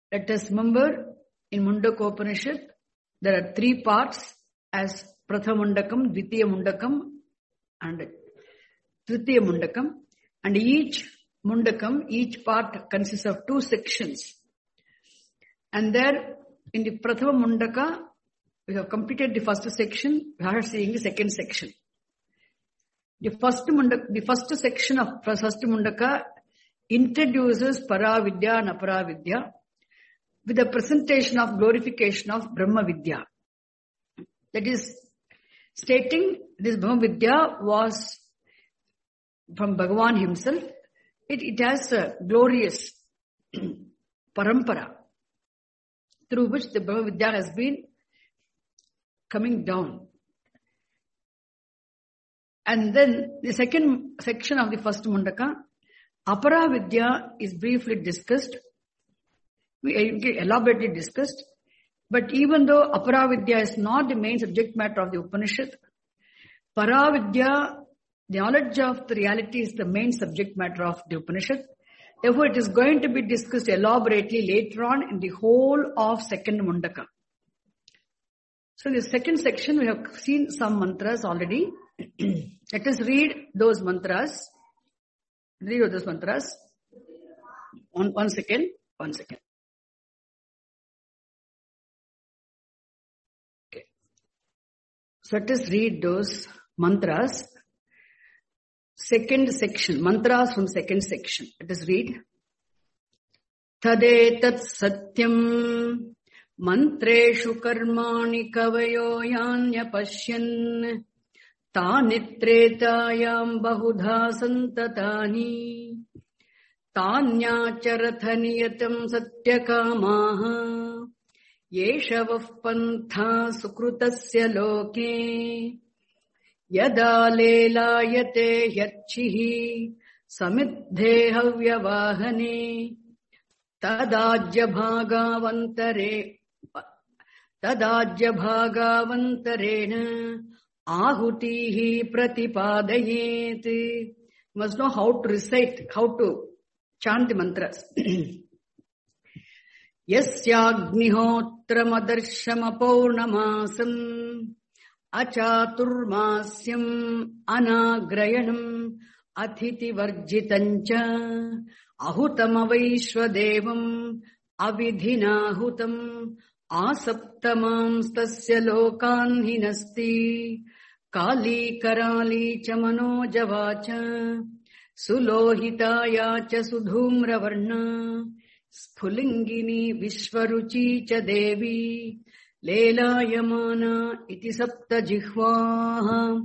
Let us remember, in Mundaka Upanishad, there are 3 parts as Prathama Mundakam, Dvitiya Mundakam, and Tritiya Mundakam. And each Mundakam, each part consists of 2 sections. And there, in the Prathama Mundaka, we have completed the first section. We are seeing the second section. The first section of first Mundaka introduces Paravidya and Aparavidya with the presentation of glorification of Brahma Vidya. That is, stating this Brahma Vidya was from Bhagavan himself. It has a glorious parampara through which the Brahma Vidya has been coming down. And then the second section of the first Mundaka, Aparavidya, is briefly discussed. We elaborately discussed. But even though Aparavidya is not the main subject matter of the Upanishad, Paravidya, the knowledge of the reality, is the main subject matter of the Upanishad. Therefore, it is going to be discussed elaborately later on in the whole of second Mundaka. So in the second section, we have seen some mantras already. Let us read those mantras. Read those mantras. One second. Okay. So let us read those mantras. Second section, mantras from second section. Let us read. Tadetat satyam mantreshu karmani kavayo yanya pashyan tanitretayam bahudha santatani tanyacharathaniyatam satyakamaha yeshavav pantha sukrutasya loke Yada lelayate hyarchihi samiddhe havyavahane tadajya bhagavantarena ahutihi pratipadayet. You must know how to recite, how to chant the mantras. Yasyagnihotra madarshama paurnamasam Achaturmasyam anagrayanam athiti varjitancha ahutam avaishwadevam avidhinahutam asaptamam stasya lokan hinasti kali karali cha manojavacha sulohitaya cha sudhumravarna sphulingini vishwaruchi cha devi Lelayamana iti sapta jihvaha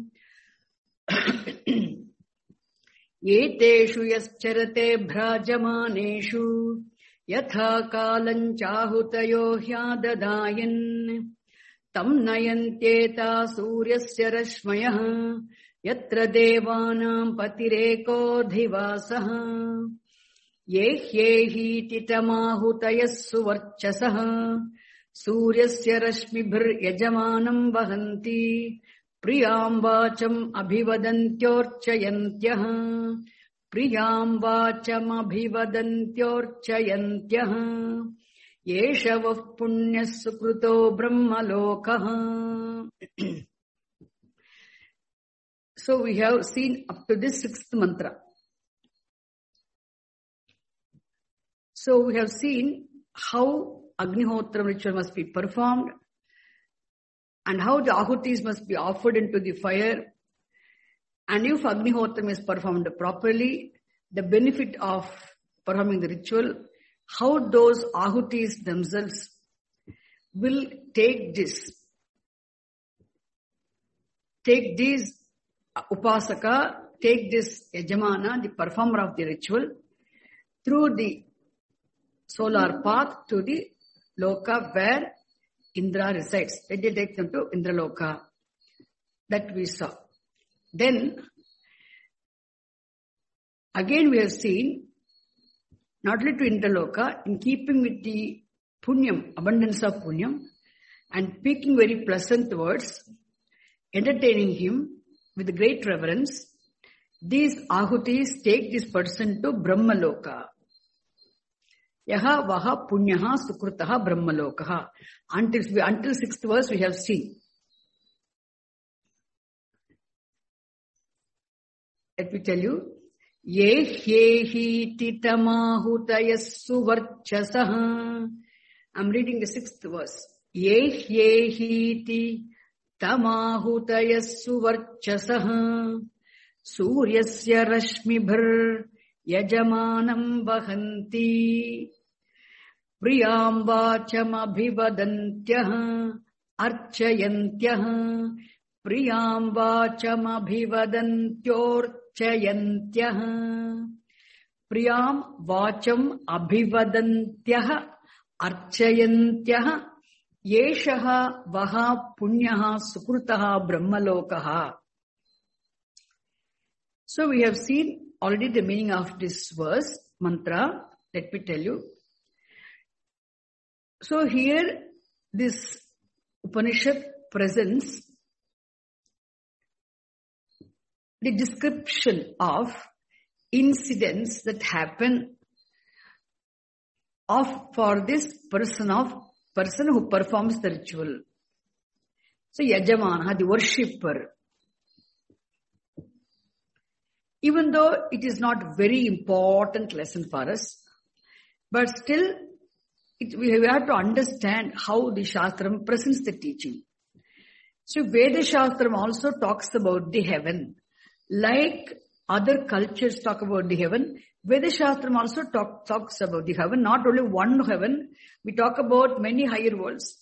Yeteshu yascharate bhrajamaneshu Yatha kalanchahutayo hyadadayan Tam nayantyeta suryasya rashmayah Yatra devanam patireko dhivasaha Yehyehi titamahutayassu varchasaha Suryasya rashmibhir yajamanam vahanti Priyam vacham abhivadantyorchayantyah Priyam vacham abhivadantyorchayantyah Yeshavav punyas sukruto brahmalokaha. So we have seen up to this 6th mantra. So we have seen how Agnihotra ritual must be performed and how the ahutis must be offered into the fire. And if Agnihotram is performed properly, the benefit of performing the ritual, how those ahutis themselves will take this upasaka, take this yajamana, the performer of the ritual, through the solar path to the loka where Indra resides. They take them to Indraloka. That we saw. Then, again we have seen, not only to Indraloka, in keeping with the punyam, abundance of punyam, and speaking very pleasant words, entertaining him with great reverence, these ahutis take this person to Brahmaloka. Yaha vaha punyaha sukrutaha brahmalokaha. Until 6th verse we have seen. Let me tell you. Ye hyehi titamahutayassu varchasaha. I'm reading the 6th verse. Ye hyehi titamahutayassu varchasaha. Suryasya rashmibhar yajamanam vahanti. Priyam vacham abhivadantyah archayantyah. Priyam vacham abhivadantyorchayantyah. Priyam vacham abhivadantyah archayantyah. Yeshaha vaha punyaha sukrutaha brahmalokaha. So we have seen already the meaning of this verse, mantra. Let me tell you. So here this Upanishad presents the description of incidents that happen for this person who performs the ritual. So Yajamana, the worshipper. Even though it is not very important lesson for us, but still we have to understand how the Shastram presents the teaching. So Veda Shastram also talks about the heaven. Like other cultures talk about the heaven, Veda Shastram also talks about the heaven. Not only one heaven, we talk about many higher worlds.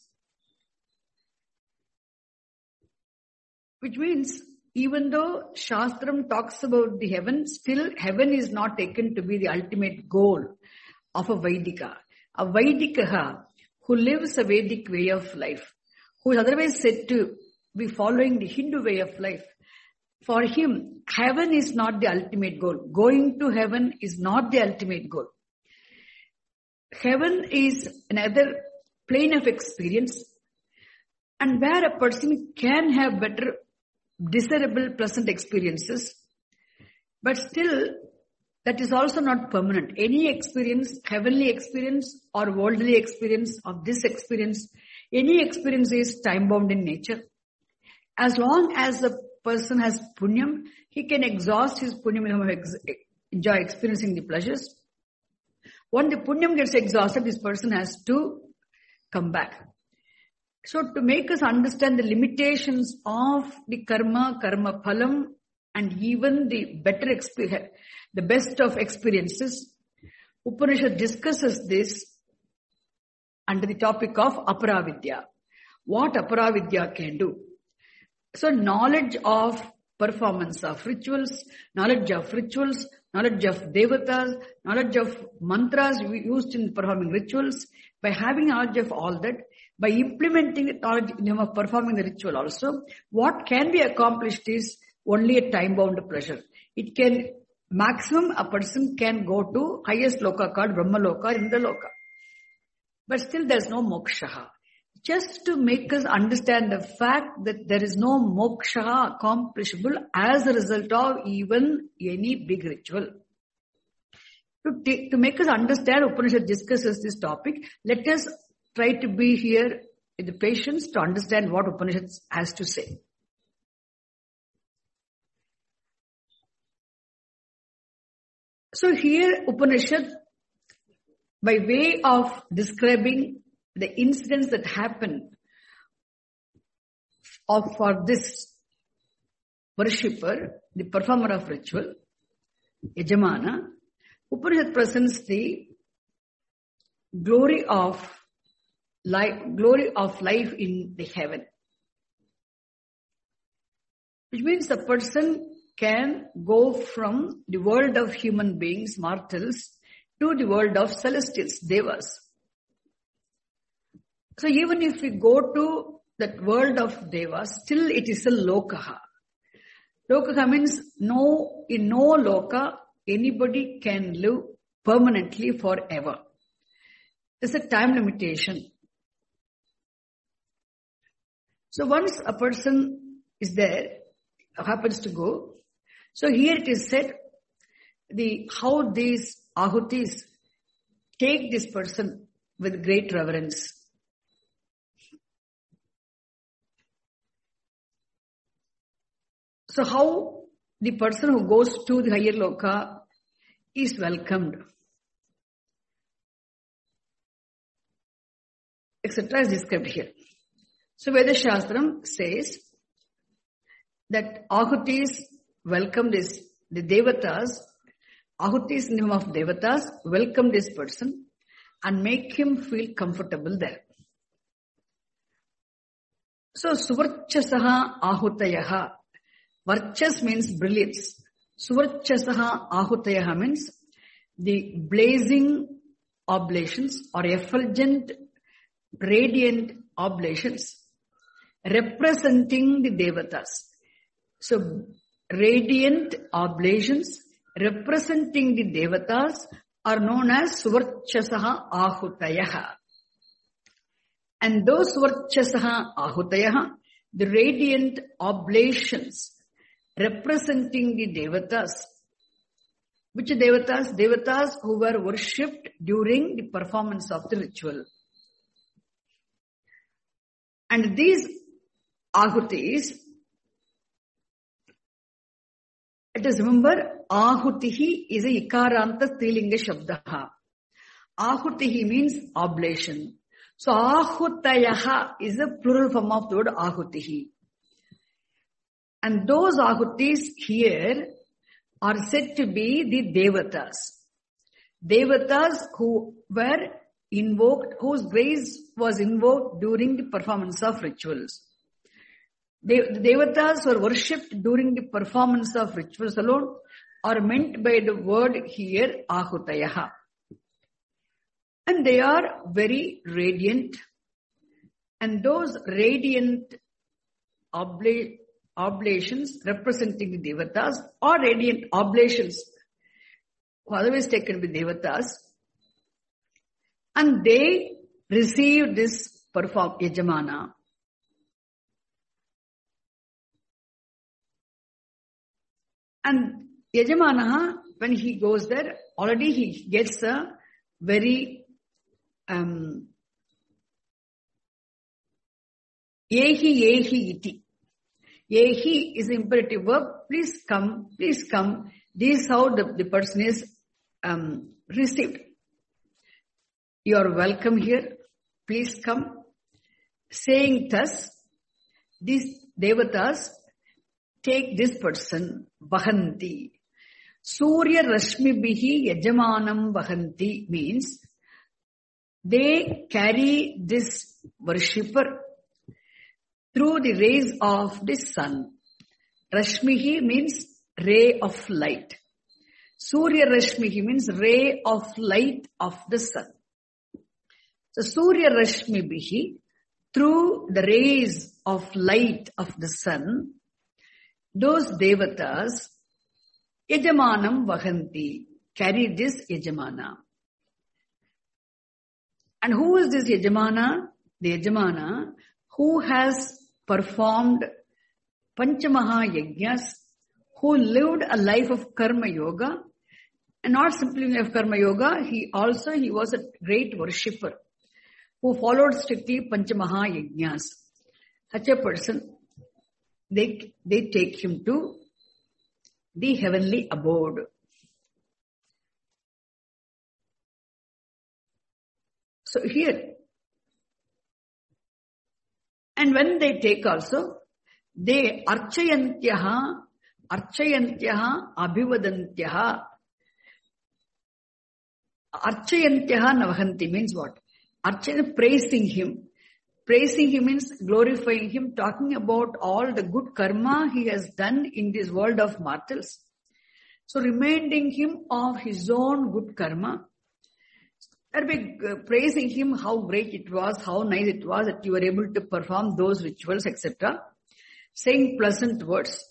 Which means, even though Shastram talks about the heaven, still heaven is not taken to be the ultimate goal of a Vaidika. A Vaidika who lives a Vedic way of life, who is otherwise said to be following the Hindu way of life, for him, heaven is not the ultimate goal. Going to heaven is not the ultimate goal. Heaven is another plane of experience, and where a person can have better, desirable, pleasant experiences, but still that is also not permanent. Any experience, heavenly experience or worldly experience of this experience, any experience is time-bound in nature. As long as a person has punyam, he can exhaust his punyam and enjoy experiencing the pleasures. When the punyam gets exhausted, this person has to come back. So to make us understand the limitations of the karma phalam, and even the best of experiences, Upanishad discusses this under the topic of aparavidya. What aparavidya can do. So knowledge of performance of rituals, knowledge of devatas, knowledge of mantras used in performing rituals, by having knowledge of all that, by implementing the knowledge of performing the ritual also, what can be accomplished is only a time-bound pleasure. It can, maximum a person can go to highest loka called Brahma Loka, Indra Loka. But still there is no moksha. Just to make us understand the fact that there is no moksha accomplishable as a result of even any big ritual. To make us understand, Upanishad discusses this topic. Let us try to be here with the patience to understand what Upanishad has to say. So here Upanishad, by way of describing the incidents that happen for this worshipper, the performer of ritual, Yajamana, Upanishad presents the glory of life in the heaven. Which means the person can go from the world of human beings, mortals, to the world of celestials, devas. So even if we go to that world of devas, still it is a lokaha. Lokaha means in no loka, anybody can live permanently forever. There's a time limitation. So once a person is there, happens to go, so here it is said how these ahutis take this person with great reverence. So how the person who goes to the higher loka is welcomed, etc. is described here. So Veda Shastram says that Ahutis welcome this, the Devatas, Ahutis in the name of Devatas welcome this person and make him feel comfortable there. So Suvarchasaha Ahutayaha. Varchas means brilliance. Suvarchasaha Ahutayaha means the blazing oblations or effulgent, radiant oblations representing the Devatas. So radiant oblations representing the Devatas are known as Suvarchasaha Ahutayaha. And those Suvarchasaha Ahutayaha, the radiant oblations representing the Devatas. Which Devatas? Devatas who were worshipped during the performance of the ritual. And these Ahutis, let us remember, Ahutihi is a Ikaranta Strilinga Shabdaha. Ahutihi means oblation. So Ahutayaha is a plural form of the word Ahutihi. And those Ahutis here are said to be the Devatas. Devatas who were invoked, whose grace was invoked during the performance of rituals. The Devatas were worshipped during the performance of rituals alone are meant by the word here Ahutayaha. And they are very radiant. And those radiant oblations representing the Devatas or radiant oblations who otherwise taken with Devatas, and they receive this Yajamana. And Yajamana, when he goes there, already he gets a very Yehi iti. Yehi is the imperative verb. Please come, please come. This is how the person is received. You are welcome here. Please come. Saying thus, these Devatas take this person, Vahanti. Surya Rashmi Bihi Yajamanam Vahanti means they carry this worshipper through the rays of the sun. Rashmihi means ray of light. Surya Rashmihi means ray of light of the sun. So Surya Rashmi Bihi, through the rays of light of the sun, those Devatas, Yajamanam Vahanti, carry this Yajamana. And who is this Yajamana? The Yajamana who has performed Panchamaha Yajnas, who lived a life of Karma Yoga, and not simply a life of Karma Yoga, he was a great worshipper who followed strictly Panchamaha Yajnas. Such a person, they take him to the heavenly abode. So here, and when they take also, they archayantyaha, abhivadantyaha. Archayantyaha navahanti means what? Archana, praising him. Praising him means glorifying him, talking about all the good karma he has done in this world of mortals. So reminding him of his own good karma. That by praising him, how great it was, how nice it was that you were able to perform those rituals, etc. Saying pleasant words.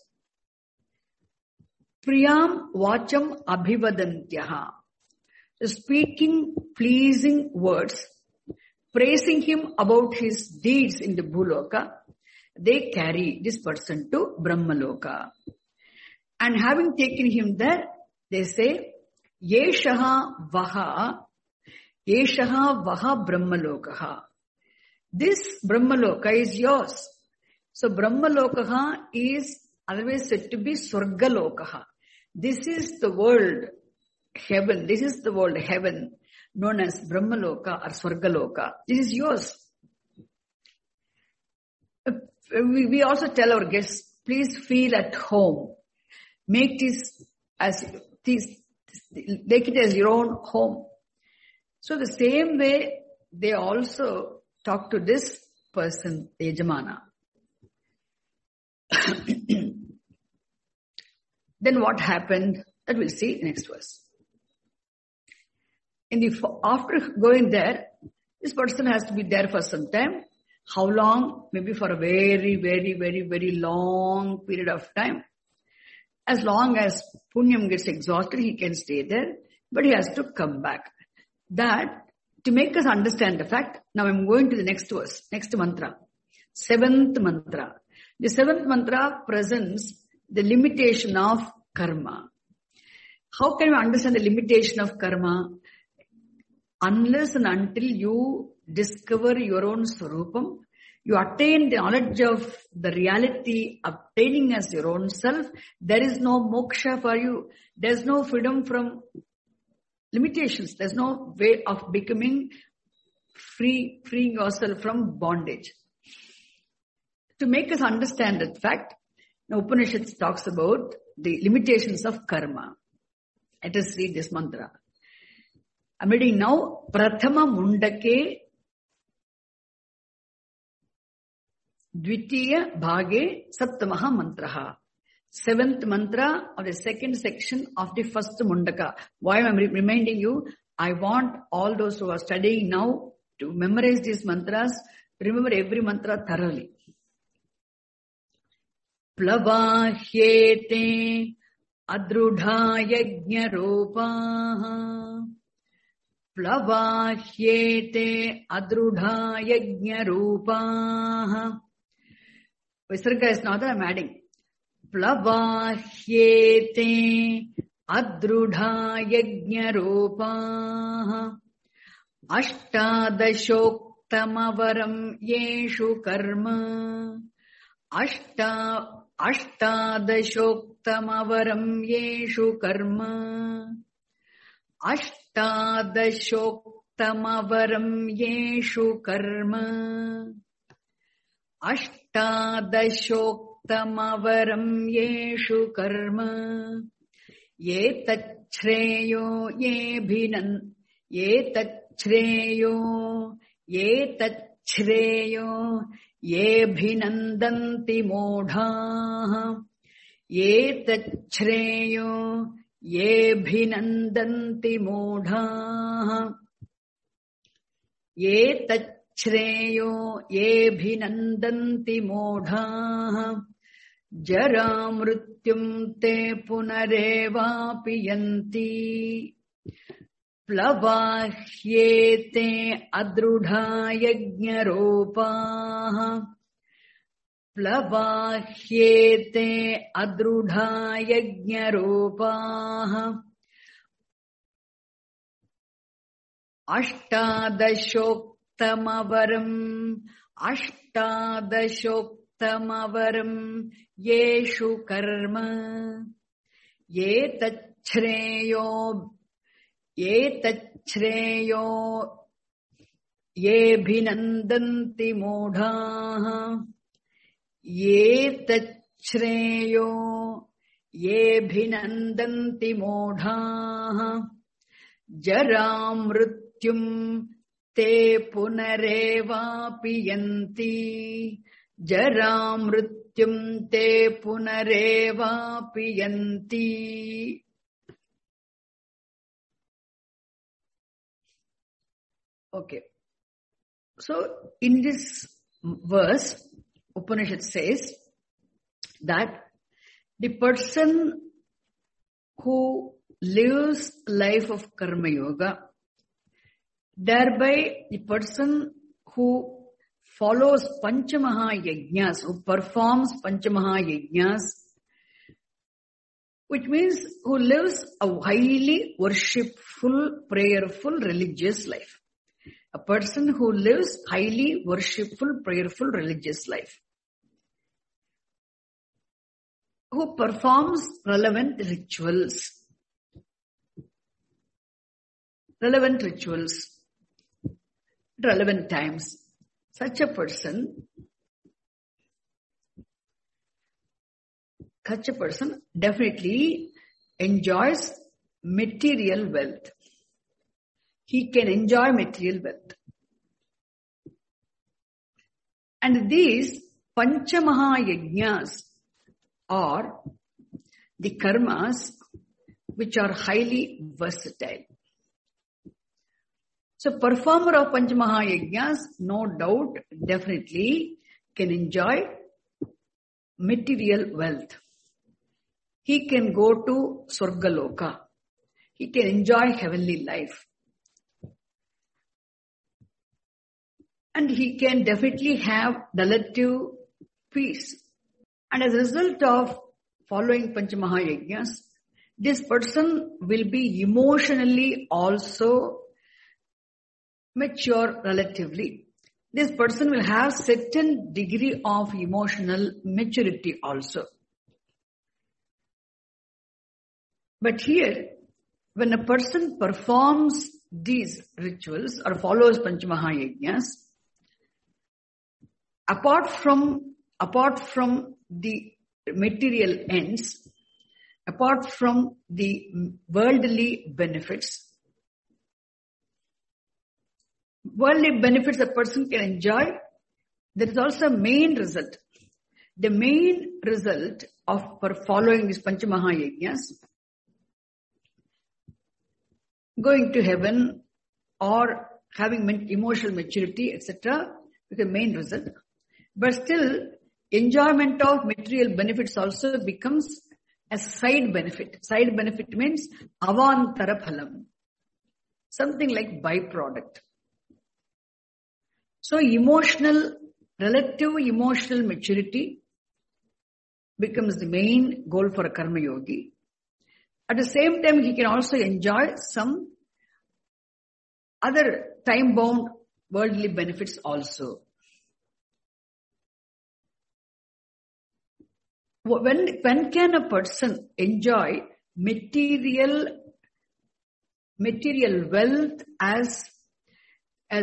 Priyam vacham abhivadantyaha. So speaking pleasing words, praising him about his deeds in the Bhuloka, they carry this person to Brahmaloka. And having taken him there, they say, Yeshaha Vaha Eshaha Vaha Brahmalokaha. This Brahmaloka is yours. So Brahmalokaha is otherwise said to be Swargalokaha. This is the world heaven. This is the world heaven known as Brahmaloka or Swargaloka. This is yours. We also tell our guests, please feel at home. Make this make it as your own home. So the same way they also talk to this person, the Yajamana. Then what happened? That we'll see next verse. After going there, this person has to be there for some time. How long? Maybe for a very, very, very, very long period of time. As long as Punyam gets exhausted, he can stay there, but he has to come back. That, to make us understand the fact, now I'm going to the next verse, next mantra. 7th mantra. The 7th mantra presents the limitation of karma. How can you understand the limitation of karma? Unless and until you discover your own Swarupam, you attain the knowledge of the reality obtaining as your own self, there is no moksha for you. There's no freedom from limitations. There's no way of becoming freeing yourself from bondage. To make us understand that fact, the Upanishad talks about the limitations of karma. Let us read this mantra. I'm reading now. Prathama Mundake Dvitiya Bhage Saptamaha Mantraha. 7th mantra of the second section of the first Mundaka. Why I'm reminding you? I want all those who are studying now to memorize these mantras. Remember every mantra thoroughly. Plavahyete Adrudha Yajna Rupaha. Plavahyete Adrudha Yajna Rupaha. Visarga is not that I'm adding. Plavahyete Adrudha Yajna Rupaha. Ashtadashoktamavaram Yeshu Karma. Ashtadashoktamavaram Yeshu Karma. Ashtadashoktamavaram Yeshu Karma. Ashtadashoktamavaram Yeshu Karma. Yetachreyo Yebhinandanti Modhaha. Yetachreyo Yebhinandanti Modhaha. Yetachreyo Yebhinandanti Modhaha. Jaramrutyum te punarevapi yanti. Plavahyete adrudha yajna rupaha. Plavahyete adrudha yajna rupaha. Ashtadashoktamavaram Yeshu Karma. Yetachreyo Yebhinandanti Modhaha. Yetachreyo Yebhinandanti Modhaha. Jaramrutyum te punarevapi yanti. Jaramrutyum te punarevapi yanti. Okay. So, in this verse, Upanishad says that the person who lives life of Karma Yoga, thereby the person who follows Panchamaha Yajnas, who performs Panchamaha Yajnas, which means who lives a highly worshipful, prayerful, religious life. A person who lives highly worshipful, prayerful, religious life. Who performs relevant rituals. Relevant times. Such a person definitely enjoys material wealth. He can enjoy material wealth. And these Panchamaha-yajnas are the karmas which are highly versatile. So performer of Panchamaha-yajnas, no doubt, definitely can enjoy material wealth. He can go to Swargaloka. He can enjoy heavenly life. And he can definitely have relative peace. And as a result of following Panchamaha-yajnas, this person will be emotionally also mature relatively. This person will have certain degree of emotional maturity also. But here, when a person performs these rituals or follows Panchamaha-yajnas, apart from the material ends, apart from the worldly benefits a person can enjoy, there is also a main result. The main result of following these Panchamaha-yajnas, going to heaven or having emotional maturity, etc., is the main result. But still, enjoyment of material benefits also becomes a side benefit. Side benefit means avantara phalam. Something like byproduct. So relative emotional maturity becomes the main goal for a karma yogi. At the same time, he can also enjoy some other time-bound worldly benefits also. When can a person enjoy material wealth as a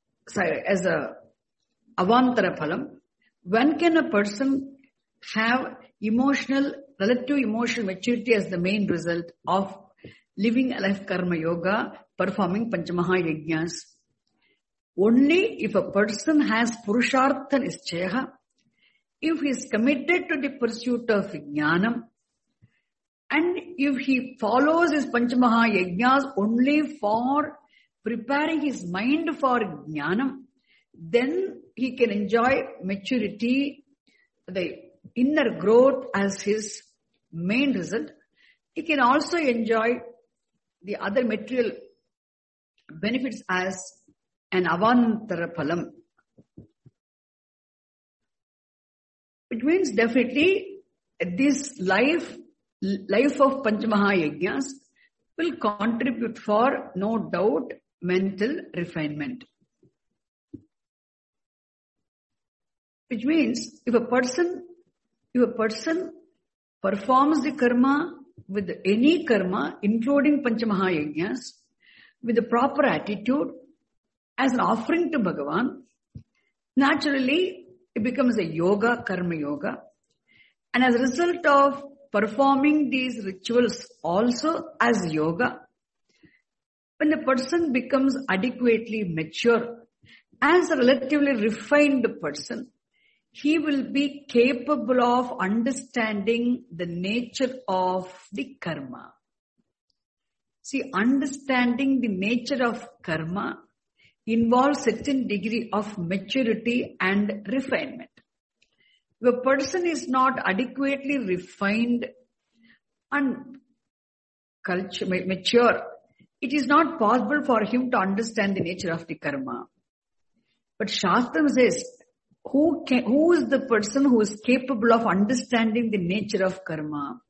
avantara phalam? When can a person have relative emotional maturity as the main result of living a life karma yoga, performing Panchamaha-yajnas? Only if a person has purushartha nischaya, if he is committed to the pursuit of jnanam, and if he follows his Panchamaha-yajnas only for preparing his mind for jnanam, then he can enjoy maturity, the inner growth as his main result. He can also enjoy the other material benefits as an avantara phalam. It means definitely this life of Panchamaha-yajnas will contribute for, no doubt, mental refinement. Which means if a person performs the karma with any karma, including Panchamaha-yajnas, with the proper attitude as an offering to Bhagavan, naturally it becomes a yoga, karma yoga. And as a result of performing these rituals also as yoga, when the person becomes adequately mature, as a relatively refined person, he will be capable of understanding the nature of the karma. See, understanding the nature of karma involves certain degree of maturity and refinement. If a person is not adequately refined and mature, it is not possible for him to understand the nature of the karma. But Shastram says, who is the person who is capable of understanding the nature of karma?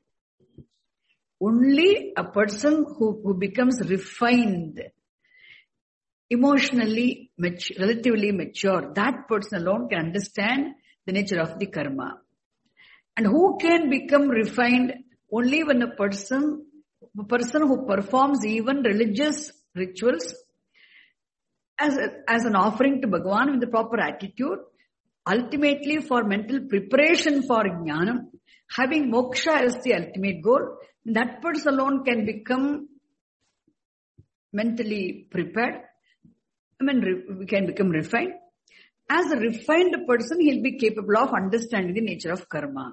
Only a person who becomes refined emotionally relatively mature, that person alone can understand the nature of the karma. And who can become refined? Only when a person who performs even religious rituals as an offering to Bhagavan with the proper attitude, ultimately for mental preparation for jnanam, having moksha as the ultimate goal, that person alone can become mentally prepared. We can become refined. As a refined person, he'll be capable of understanding the nature of karma.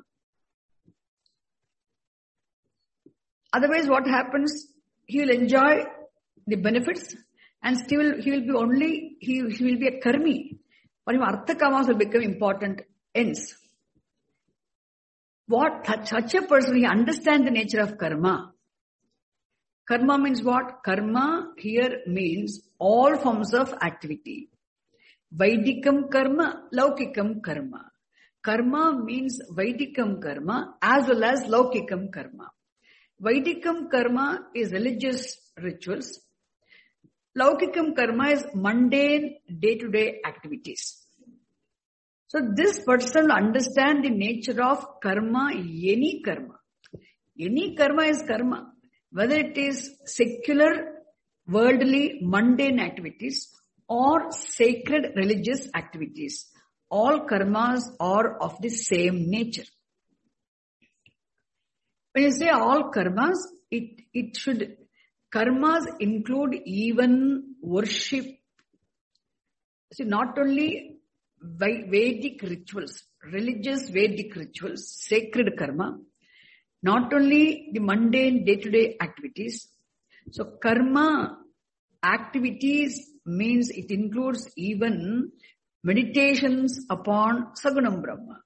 Otherwise, what happens? He will enjoy the benefits and still he will be a karmi. For him, artha kamas will become important ends. Such a person, he understands the nature of karma. Karma means what? Karma here means all forms of activity. Vaidikam karma, Laukikam karma. Karma means Vaidikam karma as well as Laukikam karma. Vaidikam karma is religious rituals. Laukikam karma is mundane day-to-day activities. So this person will understand the nature of karma, any karma. Any karma is karma. Whether it is secular, worldly, mundane activities or sacred religious activities, all karmas are of the same nature. When you say all karmas, karmas include even worship. See, not only Vedic rituals, religious Vedic rituals, sacred karma, not only the mundane day-to-day activities. So karma activities means it includes even meditations upon Sagunam Brahma.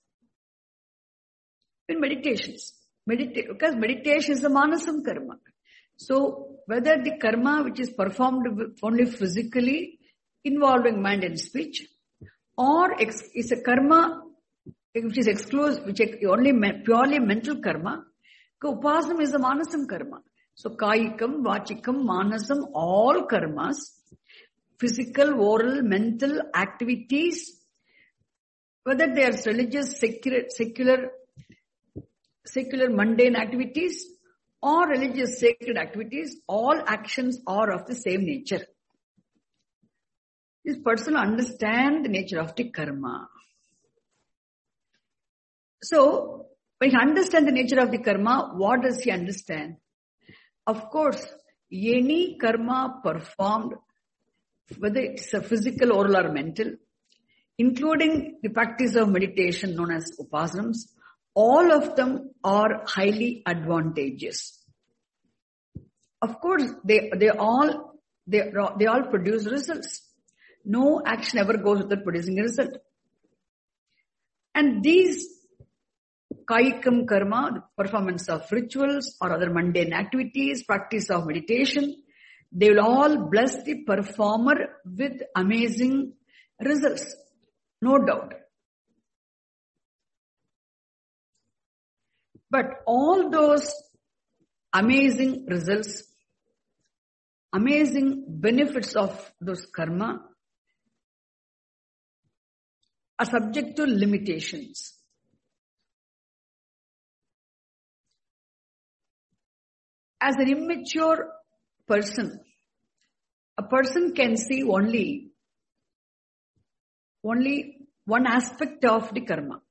In meditations, because meditation is a manasam karma. So whether the karma which is performed only physically involving mind and speech, or is a karma which is exclusive, which is only purely mental karma, upasana is a manasam karma. So kayikam, vachikam, manasam, all karmas, physical, oral, mental activities, whether they are religious, secular mundane activities or religious sacred activities, all actions are of the same nature. This person understands the nature of the karma. So, when he understands the nature of the karma, what does he understand? Of course, any karma performed, whether it's a physical, oral or mental, including the practice of meditation known as upasanams, all of them are highly advantageous. Of course, they all produce results. No action ever goes without producing a result. And these Kayikam karma, the performance of rituals or other mundane activities, practice of meditation, they will all bless the performer with amazing results. No doubt. But all those amazing results, amazing benefits of those karma are subject to limitations. As an immature person, a person can see only one aspect of the karma.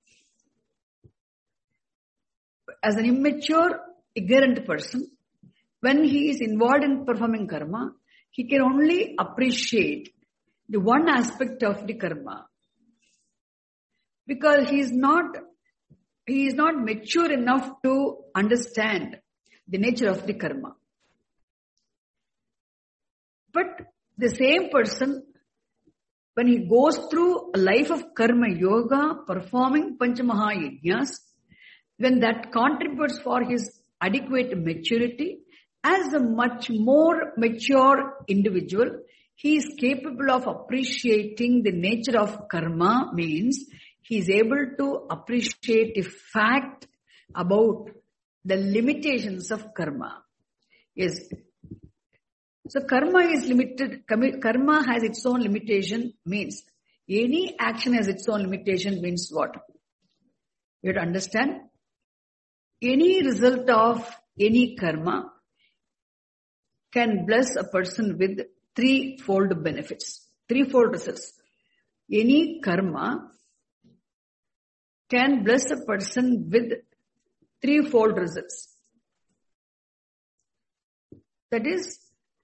As an immature, ignorant person, when he is involved in performing karma, he can only appreciate the one aspect of the karma. Because he is not mature enough to understand the nature of the karma. But the same person, when he goes through a life of karma yoga, performing Panchamaha Yajnas, when that contributes for his adequate maturity, as a much more mature individual, he is capable of appreciating the nature of karma, means he is able to appreciate the fact about the limitations of karma. Yes, So karma is limited. Karma has its own limitation, means any action has its own limitation, means what? You have to understand, any result of any karma can bless a person with threefold benefits, threefold results. Any karma can bless a person with threefold results. That is,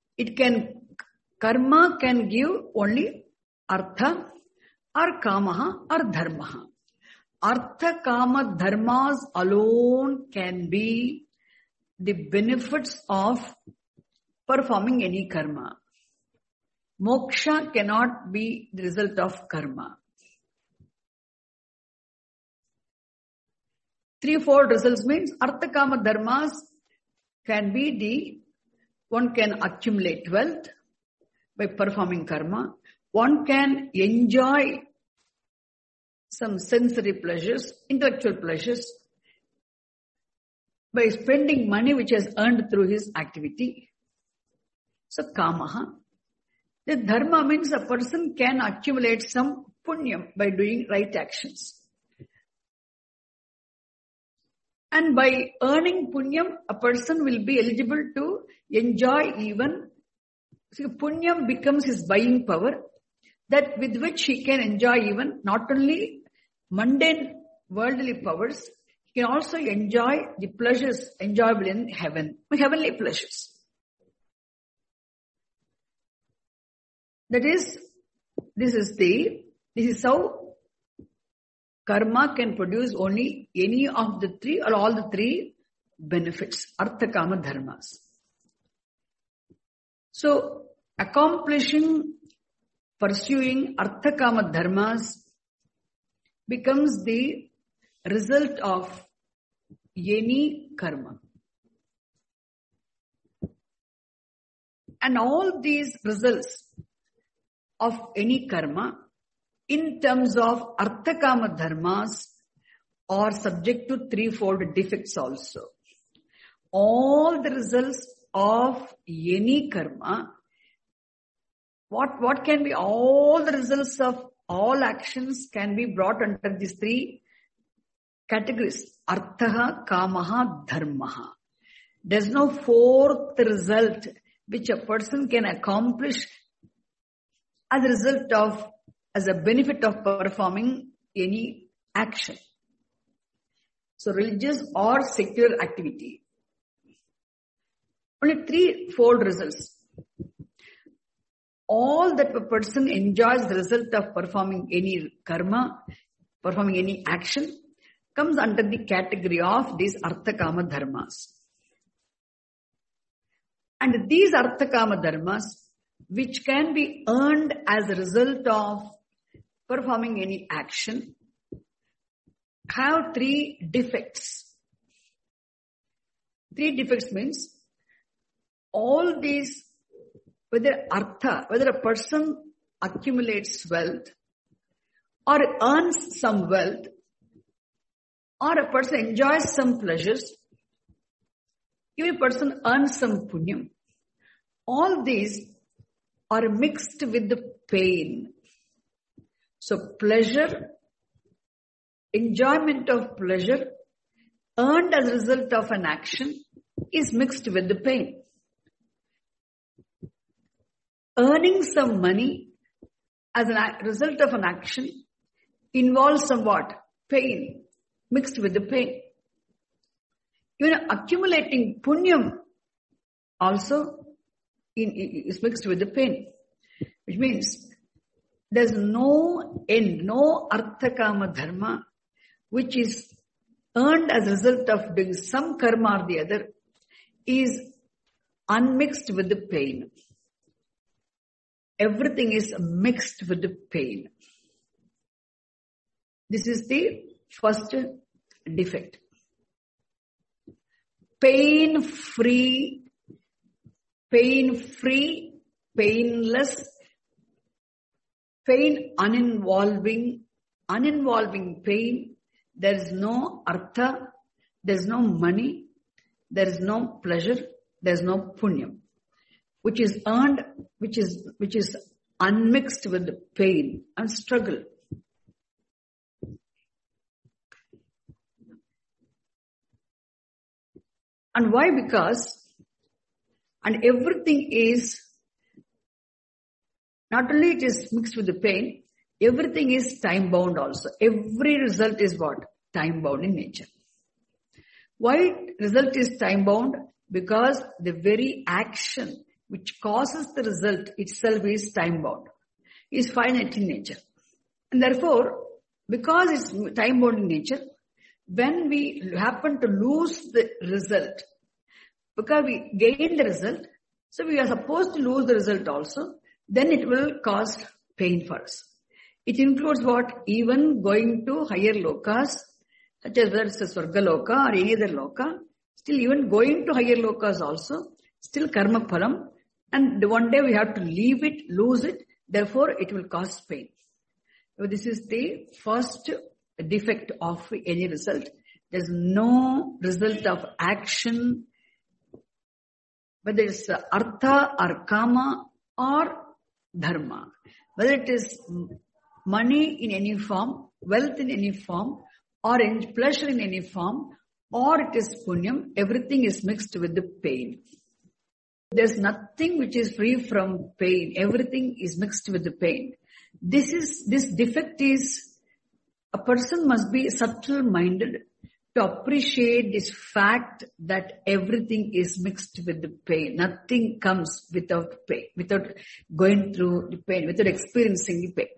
karma can give only artha or kamaha or dharmaha. Artha, kama, dharmas alone can be the benefits of performing any karma. Moksha cannot be the result of karma. Threefold results means artha, kama, dharmas can be one can accumulate wealth by performing karma. One can enjoy some sensory pleasures, intellectual pleasures by spending money which has earned through his activity. So kamaha. The dharma means a person can accumulate some punyam by doing right actions. And by earning punyam, a person will be eligible to enjoy even, so punyam becomes his buying power, that with which he can enjoy even not only mundane worldly powers, he can also enjoy the pleasures enjoyable in heaven, heavenly pleasures. That is, this is how karma can produce only any of the three or all the three benefits, artha, kama, dharmas. So, pursuing artha, kama, dharmas becomes the result of any karma. And all these results of any karma in terms of artha, kama, dharmas are subject to threefold defects also. All the results of any karma, what can be all the results of all actions can be brought under these three categories. Artha, kamaha, dharmaha. There's no fourth result which a person can accomplish as a result of, as a benefit of performing any action. So religious or secular activity. Only threefold results. All that a person enjoys the result of performing any karma, performing any action, comes under the category of these artha, kama, dharmas. And these artha, kama, dharmas, which can be earned as a result of performing any action, have three defects. Three defects means all these, whether a person accumulates wealth or earns some wealth or a person enjoys some pleasures, even a person earns some punyam, all these are mixed with the pain. So pleasure, enjoyment of pleasure earned as a result of an action is mixed with the pain. Earning some money as a result of an action involves somewhat pain mixed with the pain. Even accumulating punyam also is mixed with the pain, which means there's no end, no artha, kama, dharma, which is earned as a result of doing some karma or the other, is unmixed with the pain. Everything is mixed with the pain. This is the first defect. Pain-free, painless, pain uninvolving pain. There is no artha, there is no money, there is no pleasure, there is no punyam. which is earned, which is unmixed with the pain and struggle. And why? Because, and everything is, not only it is mixed with the pain, everything is time bound also. Every result is what? Time bound in nature. Why result is time bound? Because the very action which causes the result itself is time bound, is finite in nature. And therefore, because it's time bound in nature, when we happen to lose the result, because we gain the result, so we are supposed to lose the result also, then it will cause pain for us. It includes what? Even going to higher lokas, such as whether it's a Swarga Loka or any other Loka, still even going to higher lokas also, still karma phalam, and one day we have to leave it, lose it, therefore it will cause pain. So this is the first defect of any result. There's no result of action, whether it's artha or kama or dharma, whether it is money in any form, wealth in any form, or pleasure in any form, or it is punyam, everything is mixed with the pain. There's nothing which is free from pain. Everything is mixed with the pain. This defect is, a person must be subtle-minded to appreciate this fact that everything is mixed with the pain. Nothing comes without pain, without going through the pain, without experiencing the pain.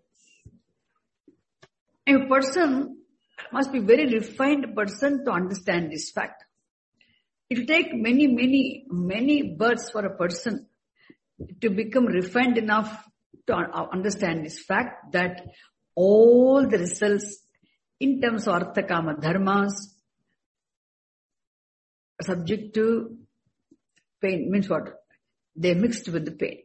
A person must be very refined person to understand this fact. It will take many births for a person to become refined enough to understand this fact that all the results in terms of artha, kama, dharmas are subject to pain. Means what? They are mixed with the pain.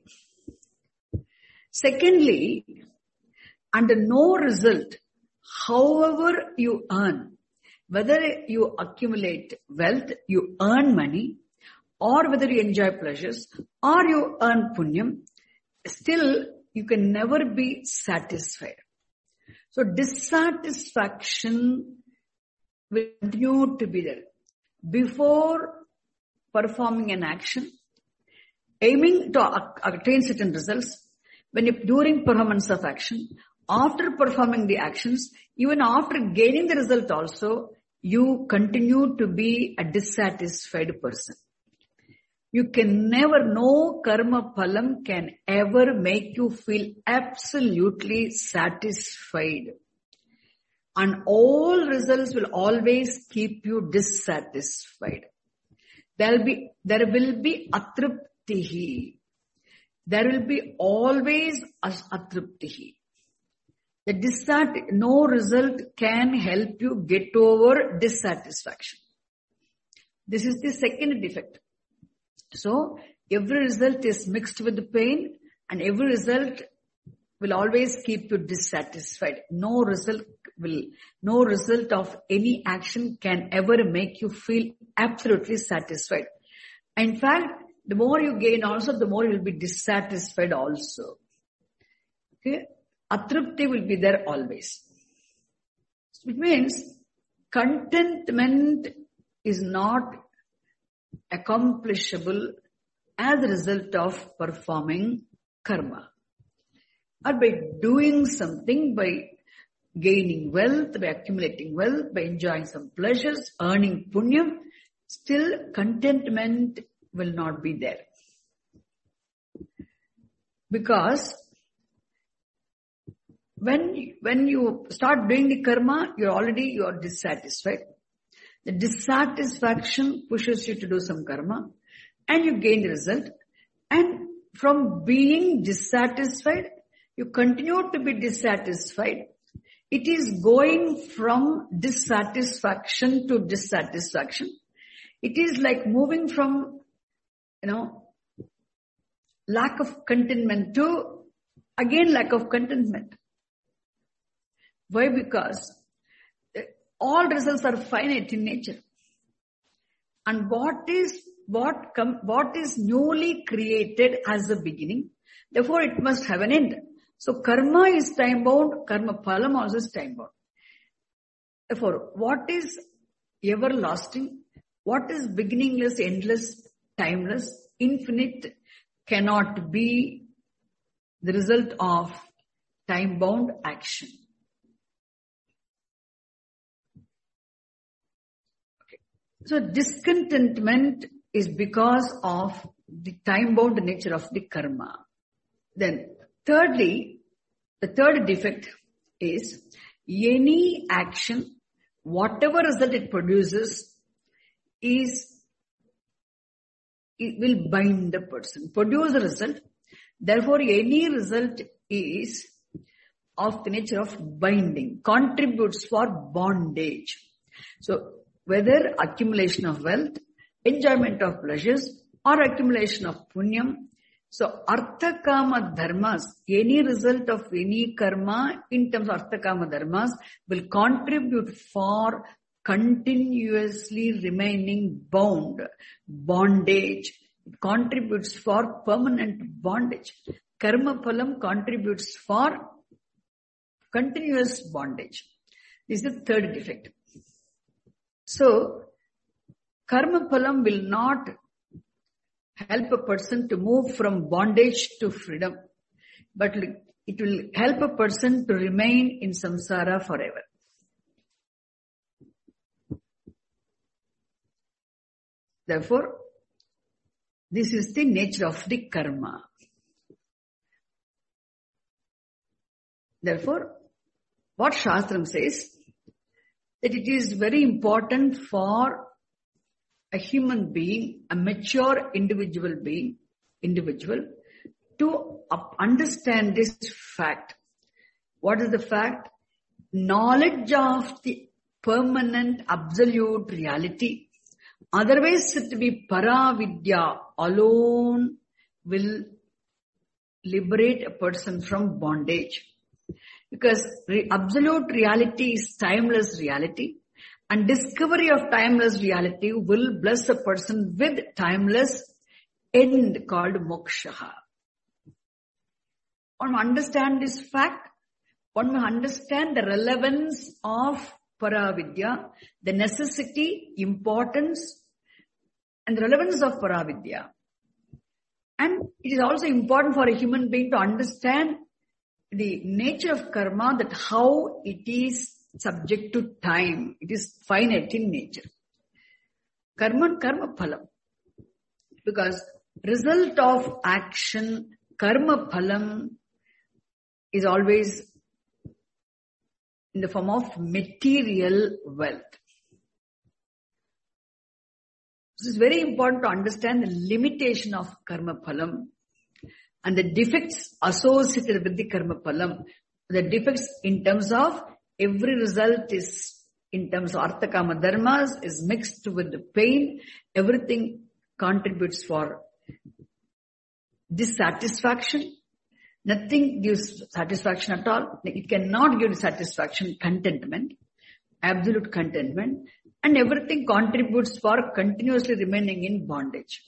Secondly, under no result, however you earn, whether you accumulate wealth, you earn money, or whether you enjoy pleasures, or you earn punyam, still you can never be satisfied. So dissatisfaction will continue to be there. Before performing an action, aiming to attain certain results, during performance of action, after performing the actions, even after gaining the result also, you continue to be a dissatisfied person. You can never, no karma phalam can ever make you feel absolutely satisfied. And all results will always keep you dissatisfied. There will be atriptihi. There will be always atriptihi. No result can help you get over dissatisfaction. This is the second defect. So, every result is mixed with the pain, and every result will always keep you dissatisfied. No result of any action can ever make you feel absolutely satisfied. In fact, the more you gain also, the more you will be dissatisfied also. Okay? Atripti will be there always. Which means contentment is not accomplishable as a result of performing karma. Or by doing something, by gaining wealth, by accumulating wealth, by enjoying some pleasures, earning punyam, still contentment will not be there. Because when you start doing the karma, you are dissatisfied. The dissatisfaction pushes you to do some karma, and you gain the result. And from being dissatisfied, you continue to be dissatisfied. It is going from dissatisfaction to dissatisfaction. It is like moving from, lack of contentment to again lack of contentment. Why? Because all results are finite in nature. And what is what is newly created as a beginning. Therefore, it must have an end. So karma is time bound, karma phalam also is time bound. Therefore, what is everlasting, what is beginningless, endless, timeless, infinite, cannot be the result of time bound action. Okay. So discontentment is because of the time bound nature of the karma. Then thirdly, the third defect is any action, whatever result it produces, it will bind the person, produce a result. Therefore, any result is of the nature of binding, contributes for bondage. So whether accumulation of wealth, enjoyment of pleasures, or accumulation of punyam. So artha kama dharmas, any result of any karma in terms of artha kama dharmas will contribute for continuously remaining bound, bondage. It contributes for permanent bondage. Karma phalam contributes for continuous bondage. This is the third defect. So, karma phalam will not help a person to move from bondage to freedom, but it will help a person to remain in samsara forever. Therefore, this is the nature of the karma. Therefore, what Shastram says, that it is very important for a human being, a mature individual to understand this fact. What is the fact? Knowledge of the permanent absolute reality. Otherwise, it to be Paravidya alone will liberate a person from bondage. Because absolute reality is timeless reality, and discovery of timeless reality will bless a person with timeless end called moksha. One must understand this fact. One must understand the relevance of Paravidya, the necessity, importance, and the relevance of Paravidya. And it is also important for a human being to understand the nature of karma, that how it is subject to time. It is finite in nature. Karma phalam. Because result of action, karma phalam, is always in the form of material wealth. This is very important to understand the limitation of karma phalam and the defects associated with the karma phalam. The defects in terms of every result is in terms of artha kama dharmas is mixed with the pain. Everything contributes for dissatisfaction. Nothing gives satisfaction at all. It cannot give satisfaction, contentment, absolute contentment, and everything contributes for continuously remaining in bondage.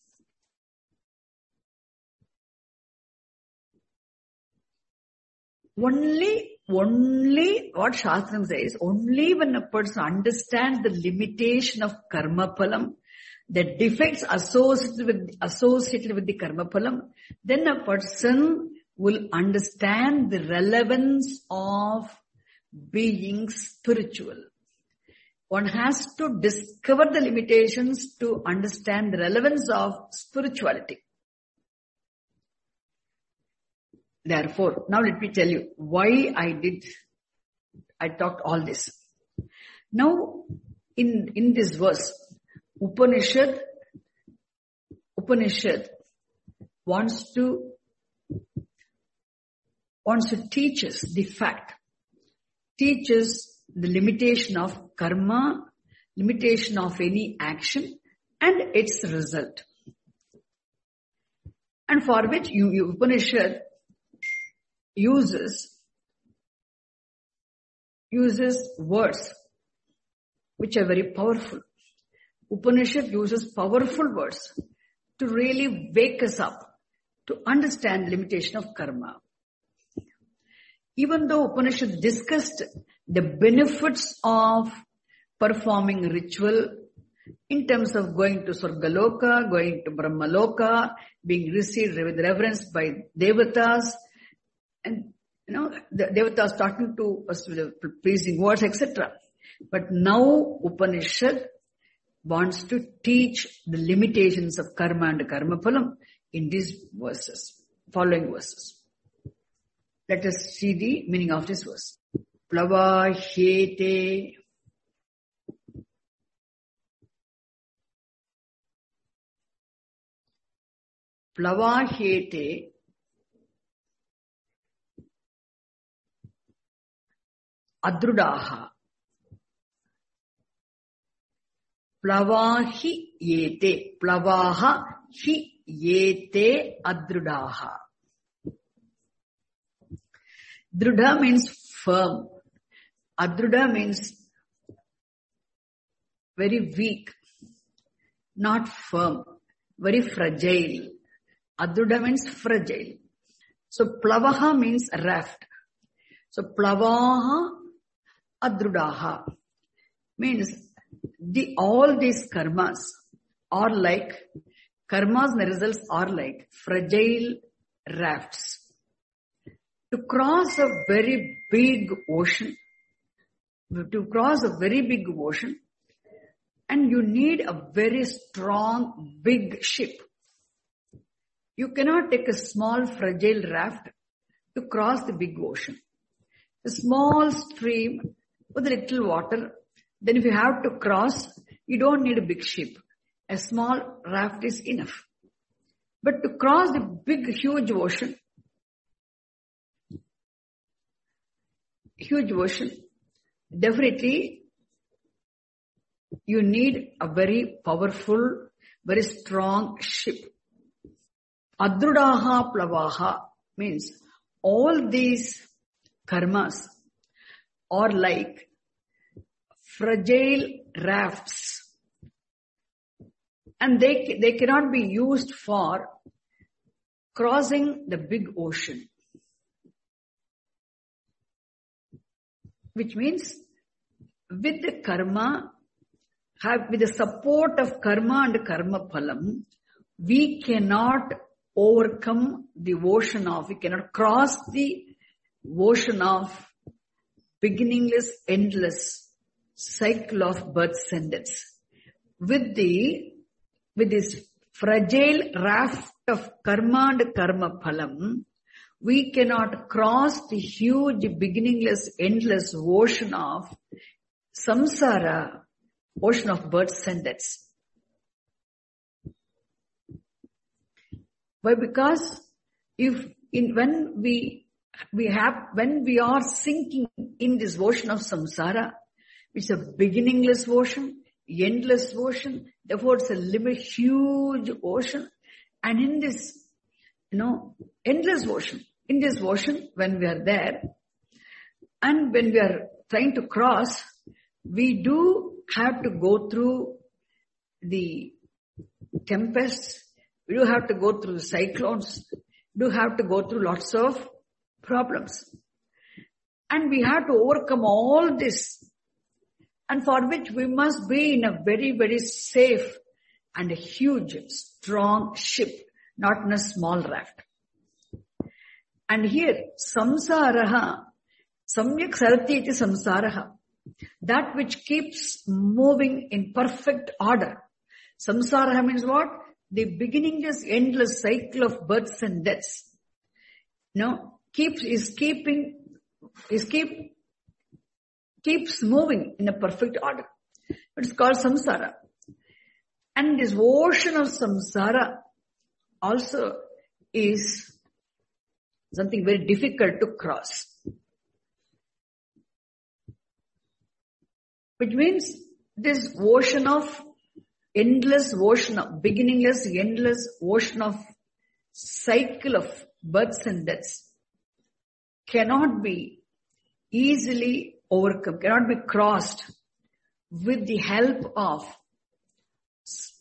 Only what Shastram says, only when a person understands the limitation of karma phalam, the defects associated with the karma phalam, then a person will understand the relevance of being spiritual. One has to discover the limitations to understand the relevance of spirituality. Therefore, now let me tell you why I talked all this. Now, in this verse, Upanishad wants to teach us the fact, teaches the limitation of karma, limitation of any action, and its result. And for which Upanishad uses words which are very powerful. Upanishad uses powerful words to really wake us up to understand the limitation of karma. Even though Upanishad discussed the benefits of performing ritual in terms of going to Sargaloka, going to Brahmaloka, being received with reverence by Devatas, and the Devatas talking to us with pleasing words, etc. But now Upanishad wants to teach the limitations of karma and karma phalam in these verses, following verses. Let us see the meaning of this verse. Plavahyete Plavahyete Adrudaha Plavahyete Plavaha Hyete Adrudaha. Drudha means firm. Adruda means very weak, not firm, very fragile. Adruda means fragile. So plavaha means raft. So plavaha adrudaha means all these karmas are like, karmas and the results are like fragile rafts. To cross a very big ocean, and you need a very strong, big ship. You cannot take a small, fragile raft to cross the big ocean. A small stream with a little water, then if you have to cross, you don't need a big ship. A small raft is enough. But to cross the big, huge ocean, definitely you need a very powerful, very strong ship. Adrudaha plavaha means all these karmas are like fragile rafts, and they cannot be used for crossing the big ocean. Which means with the karma, with the support of karma and karma phalam, we cannot overcome the ocean we cannot cross the ocean of beginningless, endless cycle of births and deaths. With this fragile raft of karma and karma phalam, we cannot cross the huge, beginningless, endless ocean of samsara, ocean of births and deaths. Why? Because when we are sinking in this ocean of samsara, it's a beginningless ocean, endless ocean, therefore it's a huge ocean, and in this endless ocean. In this ocean, when we are there, and when we are trying to cross, we do have to go through the tempests, we do have to go through the cyclones, we do have to go through lots of problems. And we have to overcome all this, and for which we must be in a very, very safe and a huge, strong ship, not in a small raft. And here, samsaraha, samyak sarati iti samsaraha, that which keeps moving in perfect order. Samsaraha means what? The beginningless, endless cycle of births and deaths. Keeps moving in a perfect order. It's called samsara. And this ocean of samsara also is something very difficult to cross. Which means this ocean of endless ocean of beginningless, endless ocean of cycle of births and deaths cannot be easily overcome, cannot be crossed with the help of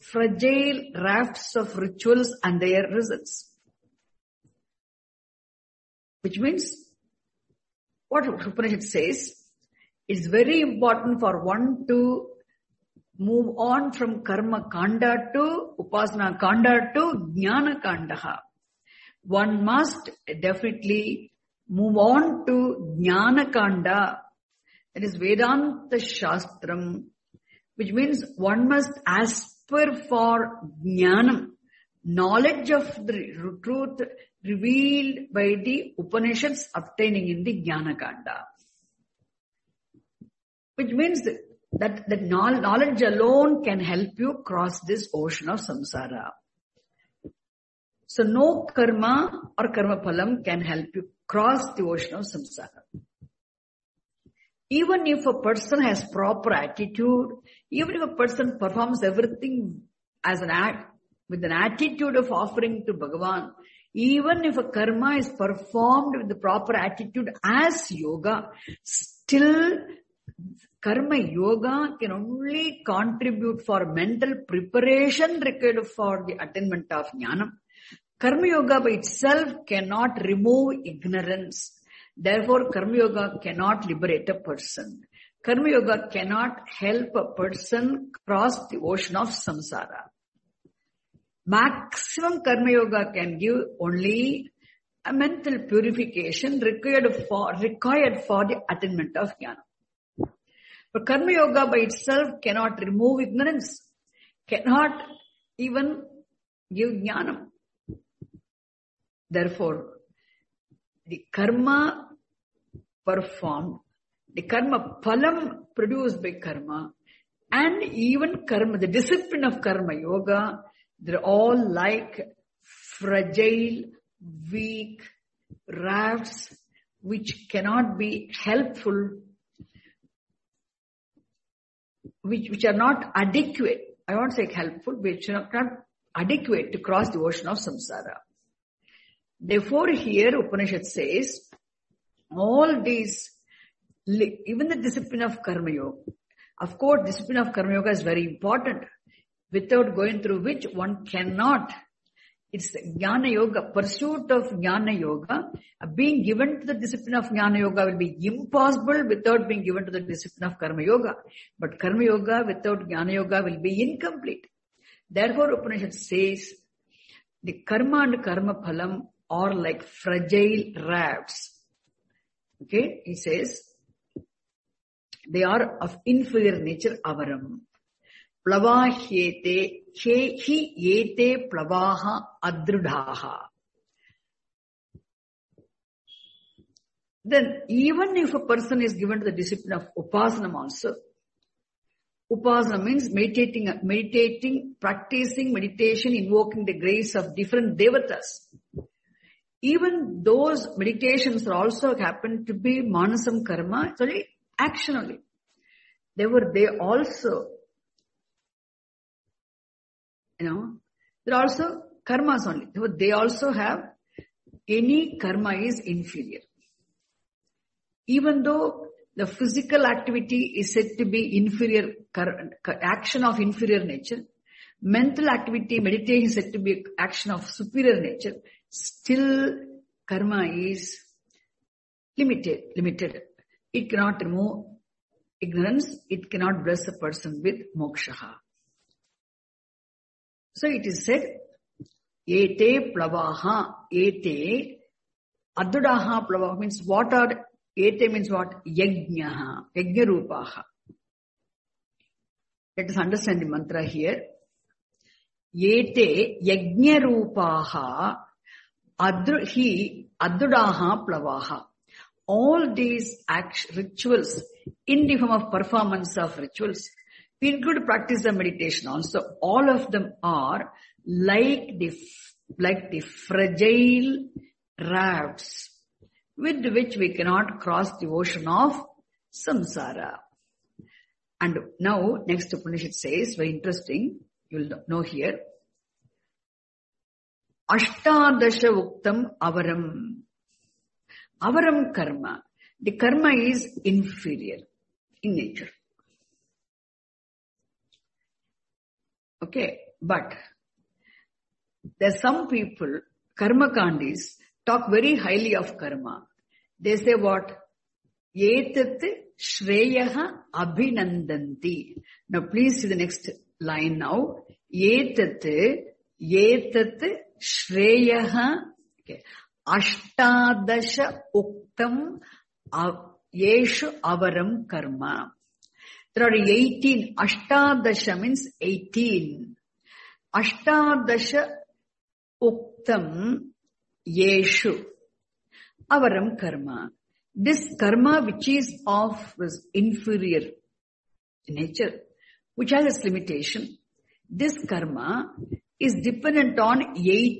fragile rafts of rituals and their results. Which means, what Upanishad says, it's very important for one to move on from karma kanda to upasana kanda to jnana kanda. One must definitely move on to jnana kanda. That is Vedanta Shastram, which means one must aspire for jnanam, knowledge of the truth revealed by the Upanishads obtaining in the jnana kanda. Which means that knowledge alone can help you cross this ocean of samsara. So no karma or karma phalam can help you cross the ocean of samsara. Even if a person has proper attitude, even if a person performs everything as an act, with an attitude of offering to Bhagavan, even if a karma is performed with the proper attitude as yoga, still karma yoga can only contribute for mental preparation required for the attainment of jnana. Karma yoga by itself cannot remove ignorance. Therefore, karma yoga cannot liberate a person. Karma yoga cannot help a person cross the ocean of samsara. Maximum karma yoga can give only a mental purification required for the attainment of jnana. But karma yoga by itself cannot remove ignorance, cannot even give jnana. Therefore, the karma performed, the karma phalam produced by karma, and even karma, the discipline of karma yoga, they're all like fragile, weak rafts which cannot be helpful, which are not adequate. I won't say helpful, which are not adequate to cross the ocean of samsara. Therefore, here Upanishad says, all these, even the discipline of karma yoga. Of course, discipline of karma yoga is very important, without going through which one cannot. It's jnana yoga, pursuit of jnana yoga. Being given to the discipline of jnana yoga will be impossible without being given to the discipline of karma yoga. But karma yoga without jnana yoga will be incomplete. Therefore, Upanishad says, the karma and karma phalam are like fragile rafts. Okay, he says, they are of inferior nature, avaram. Plavahyete, hi yete plavaha adrudaha. Then, even if a person is given to the discipline of upasana also, upasana means meditating, practicing meditation, invoking the grace of different devatas. Even those meditations also happen to be manasam karma, it's only action only. They also, they're also karmas only. They also have, any karma is inferior. Even though the physical activity is said to be inferior, action of inferior nature, mental activity, meditation is said to be action of superior nature, still karma is limited. It cannot remove ignorance, it cannot bless a person with moksha. So it is said, ete plavaha, ete adudaha plavaha means what are, ete means what? Yajnaha, yajna rupaha. Let us understand the mantra here. Ete yajna rupaha adruhi adudaha plavaha. All these rituals, in the form of performance of rituals, we include practice of meditation also. All of them are like the fragile rafts with which we cannot cross the ocean of samsara. And now, next Upanishad says, very interesting, you'll know here, Ashtadasha Uktam Avaram. Avaram karma. The karma is inferior in nature. Okay. But there's some people, karma kandis, talk very highly of karma. They say what? Etat shreyaha abhinandanti. Now please see the next line now. Etat shreyaha ashtadasha uktam yeshu avaram karma. There are 18. Ashtadasha means 18. Ashtadasha uktam yeshu avaram karma. This karma which is of this inferior nature, which has its limitation, this karma is dependent on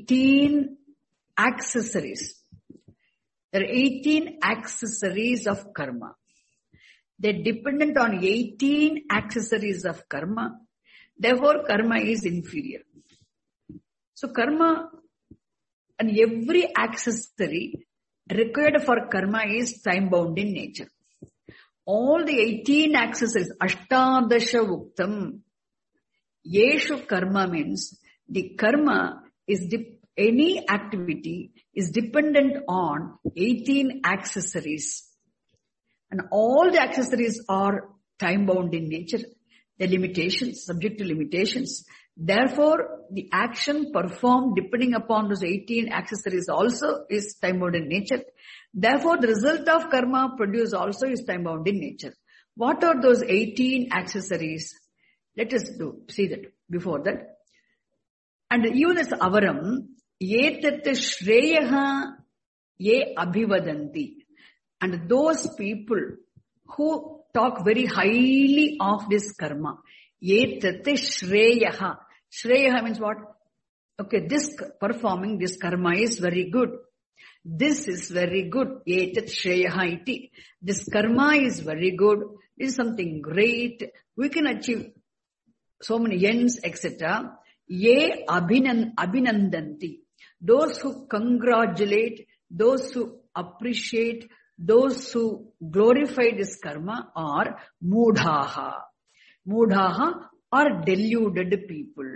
18 accessories. There are 18 accessories of karma. They're dependent on 18 accessories of karma. Therefore, karma is inferior. So, karma and every accessory required for karma is time-bound in nature. All the 18 accessories, ashtadasha uktam, yeshu karma means the karma is any activity is dependent on 18 accessories. And all the accessories are time-bound in nature. The limitations, subject to limitations. Therefore, the action performed depending upon those 18 accessories also is time-bound in nature. Therefore, the result of karma produced also is time-bound in nature. What are those 18 accessories? Let us see that before that. And even as avaram, etat shreyaha ye abhivadanti. And those people who talk very highly of this karma, etat shreyaha. Shreyaha means what? Okay, this performing this karma is very good. This is very good. Etat shreyaha iti. This karma is very good. This is something great. We can achieve so many ends, etc. Ye abhinandanti. Those who congratulate, those who appreciate, those who glorify this karma are mudhaha. Mudhaha are deluded people.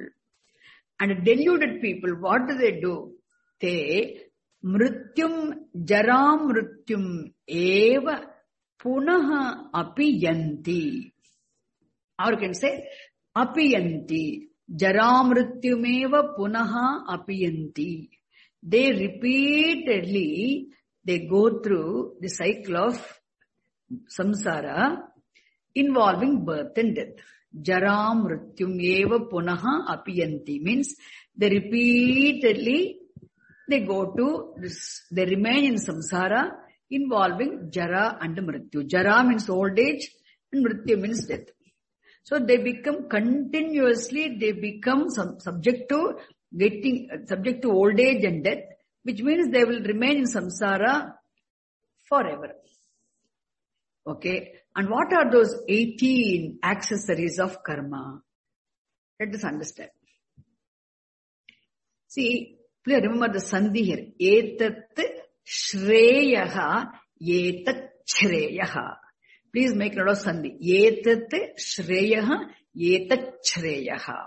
And deluded people, what do? They mrityum jaram mrityum eva punaha apiyanti. Or you can say apiyanti. Jaram mrityumeva punaha apiyanti. They repeatedly, they go through the cycle of samsara involving birth and death. Jaram mrityum eva punaha apiyanti means they repeatedly, they go to this, they remain in samsara involving jara and mrityu. Jara means old age and mrityu means death. So they become continuously, they become subject to old age and death, which means they will remain in samsara forever. Okay. And what are those 18 accessories of karma? Let us understand. See, please remember the sandhi here. Etat shreyaha, etat shreyaha. Please make note of sandhi. Etat shreyaha, etat shreyaha.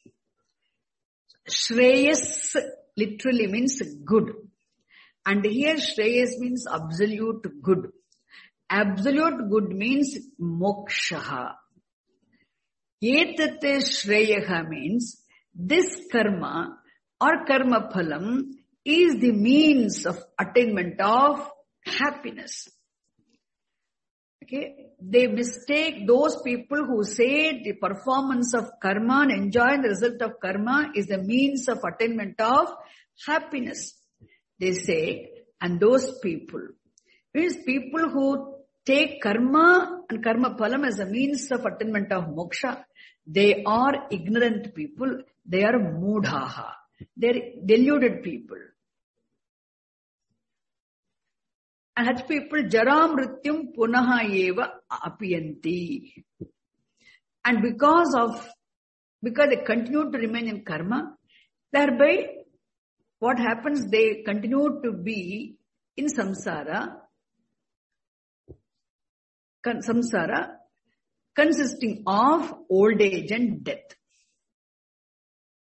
Shreyas literally means good. And here Shreyas means absolute good. Absolute good means moksha. Etat shreyaha means this karma or karma phalam is the means of attainment of happiness. Okay, they mistake those people who say the performance of karma and enjoying the result of karma is the means of attainment of happiness. They say, and those people, means people who take karma and karma phalam as a means of attainment of moksha, they are ignorant people. They are mudhaha. They are deluded people. And such people, jaram mrityum punaha eva apiyanti. And because they continue to remain in karma, thereby what happens, they continue to be in samsara consisting of old age and death.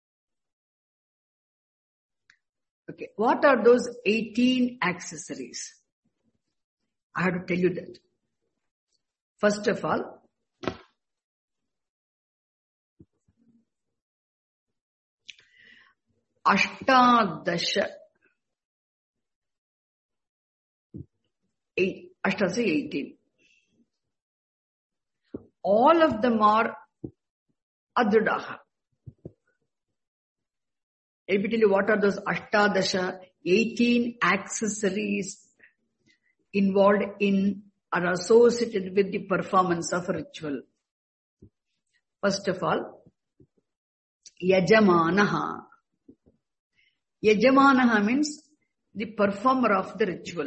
Okay, what are those 18 accessories? I have to tell you that. First of all, Ashtadasha. Ashta 18. All of them are Adrudaha. Let me tell you what are those Ashtadasha, 18 accessories involved in or associated with the performance of a ritual. First of all, Yajamanaha. Yajamanaha means the performer of the ritual.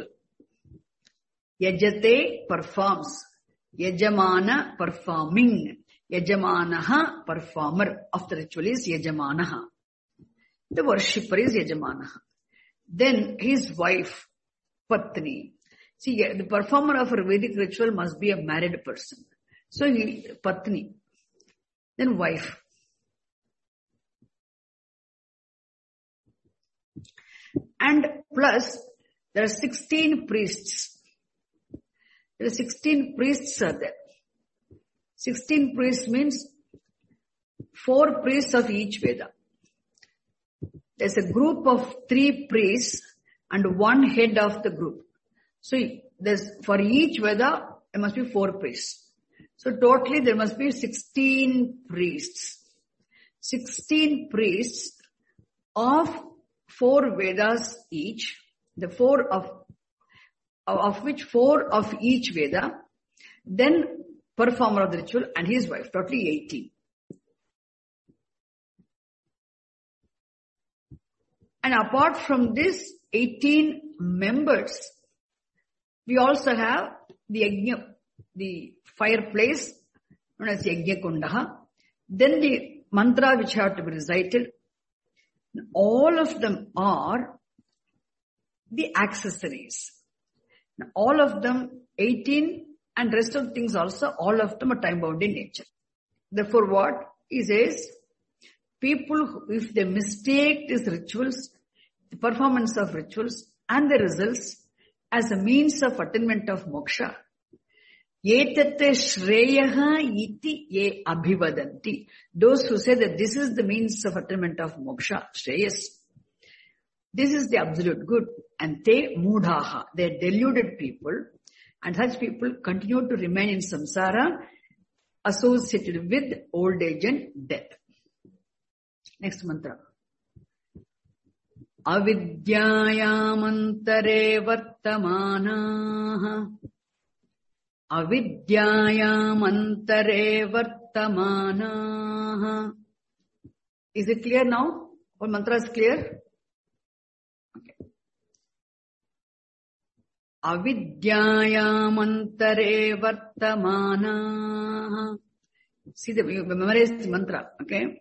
Yajate performs. Yajamana performing. Yajamanaha performer of the ritual is Yajamanaha. The worshipper is Yajamanaha. Then his wife, Patni. See, the performer of a Vedic ritual must be a married person. So Patni. Then wife. And plus, there are 16 priests. There are 16 priests are there. 16 priests means 4 priests of each Veda. There's a group of 3 priests and 1 head of the group. So for each Veda, there must be 4 priests. So totally there must be 16 priests. 16 priests of 4 Vedas each. The 4 of which 4 of each Veda. Then performer of the ritual and his wife. Totally 18. And apart from this 18 members, we also have the fireplace known as Yajna Kundaha. Then the mantra which have to be recited. All of them are the accessories. Now, all of them 18 and rest of the things also, all of them are time bound in nature. Therefore what he says, people, if they mistake these rituals, the performance of rituals and the results as a means of attainment of moksha, Yetate shreyaha iti ye abhivadanti. Those who say that this is the means of attainment of moksha, shreyas, this is the absolute good, and te mudhaha, they are deluded people, and such people continue to remain in samsara associated with old age and death. Next mantra. Avidyayamantare vartamanaha. Avidyayamantare vartamanaha. Is it clear now? All mantra is clear? Okay. Avidyayamantare vartamanaha. See, memorize the mantra, okay?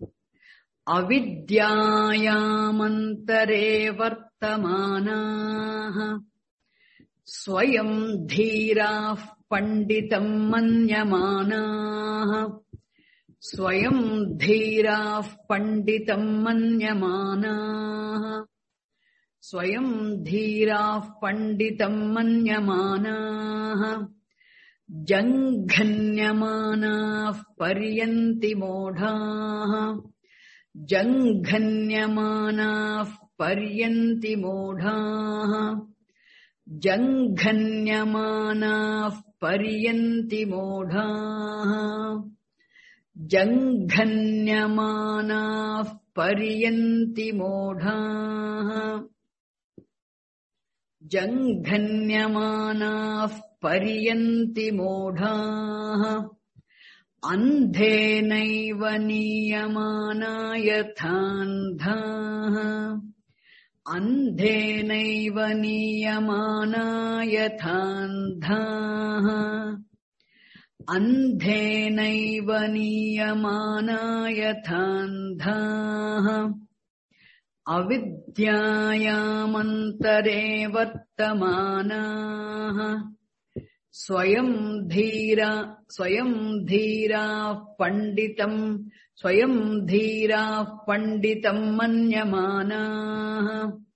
Avidyayamantare vartamanaha. Swayam dhirah panditam manyamanaha. Swayam dhirah panditam manyamanaha. Swayam dhirah panditam manyamanaha. Janghanyamanaah paryanti modhaah. Janghanyamanaah paryanti modhaah. Janghanyamanaah paryanti modhaah. Janghanyamanaah paryanti modhaah. Janghanyamanaah paryanti modhaah. Andhenaiva niyamana yathandhaah. Andhenaiva niyamana yathandhaah. Andhenaiva niyamana yathandhaah. Avidyayamantare vartamanaah. Swayam dhira panditam manyamanaah.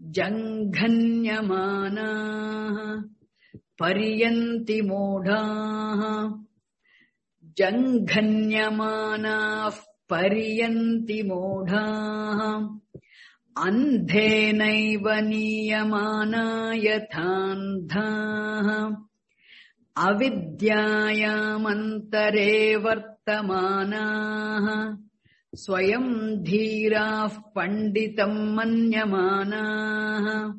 Janghanyamana Pariyanti Modha. Janghanyamana Pariyanti Modha. Andhenaiva niyamana yathandha. Avidyayamantare vartamana. Swayam dhiraf panditam manyamana.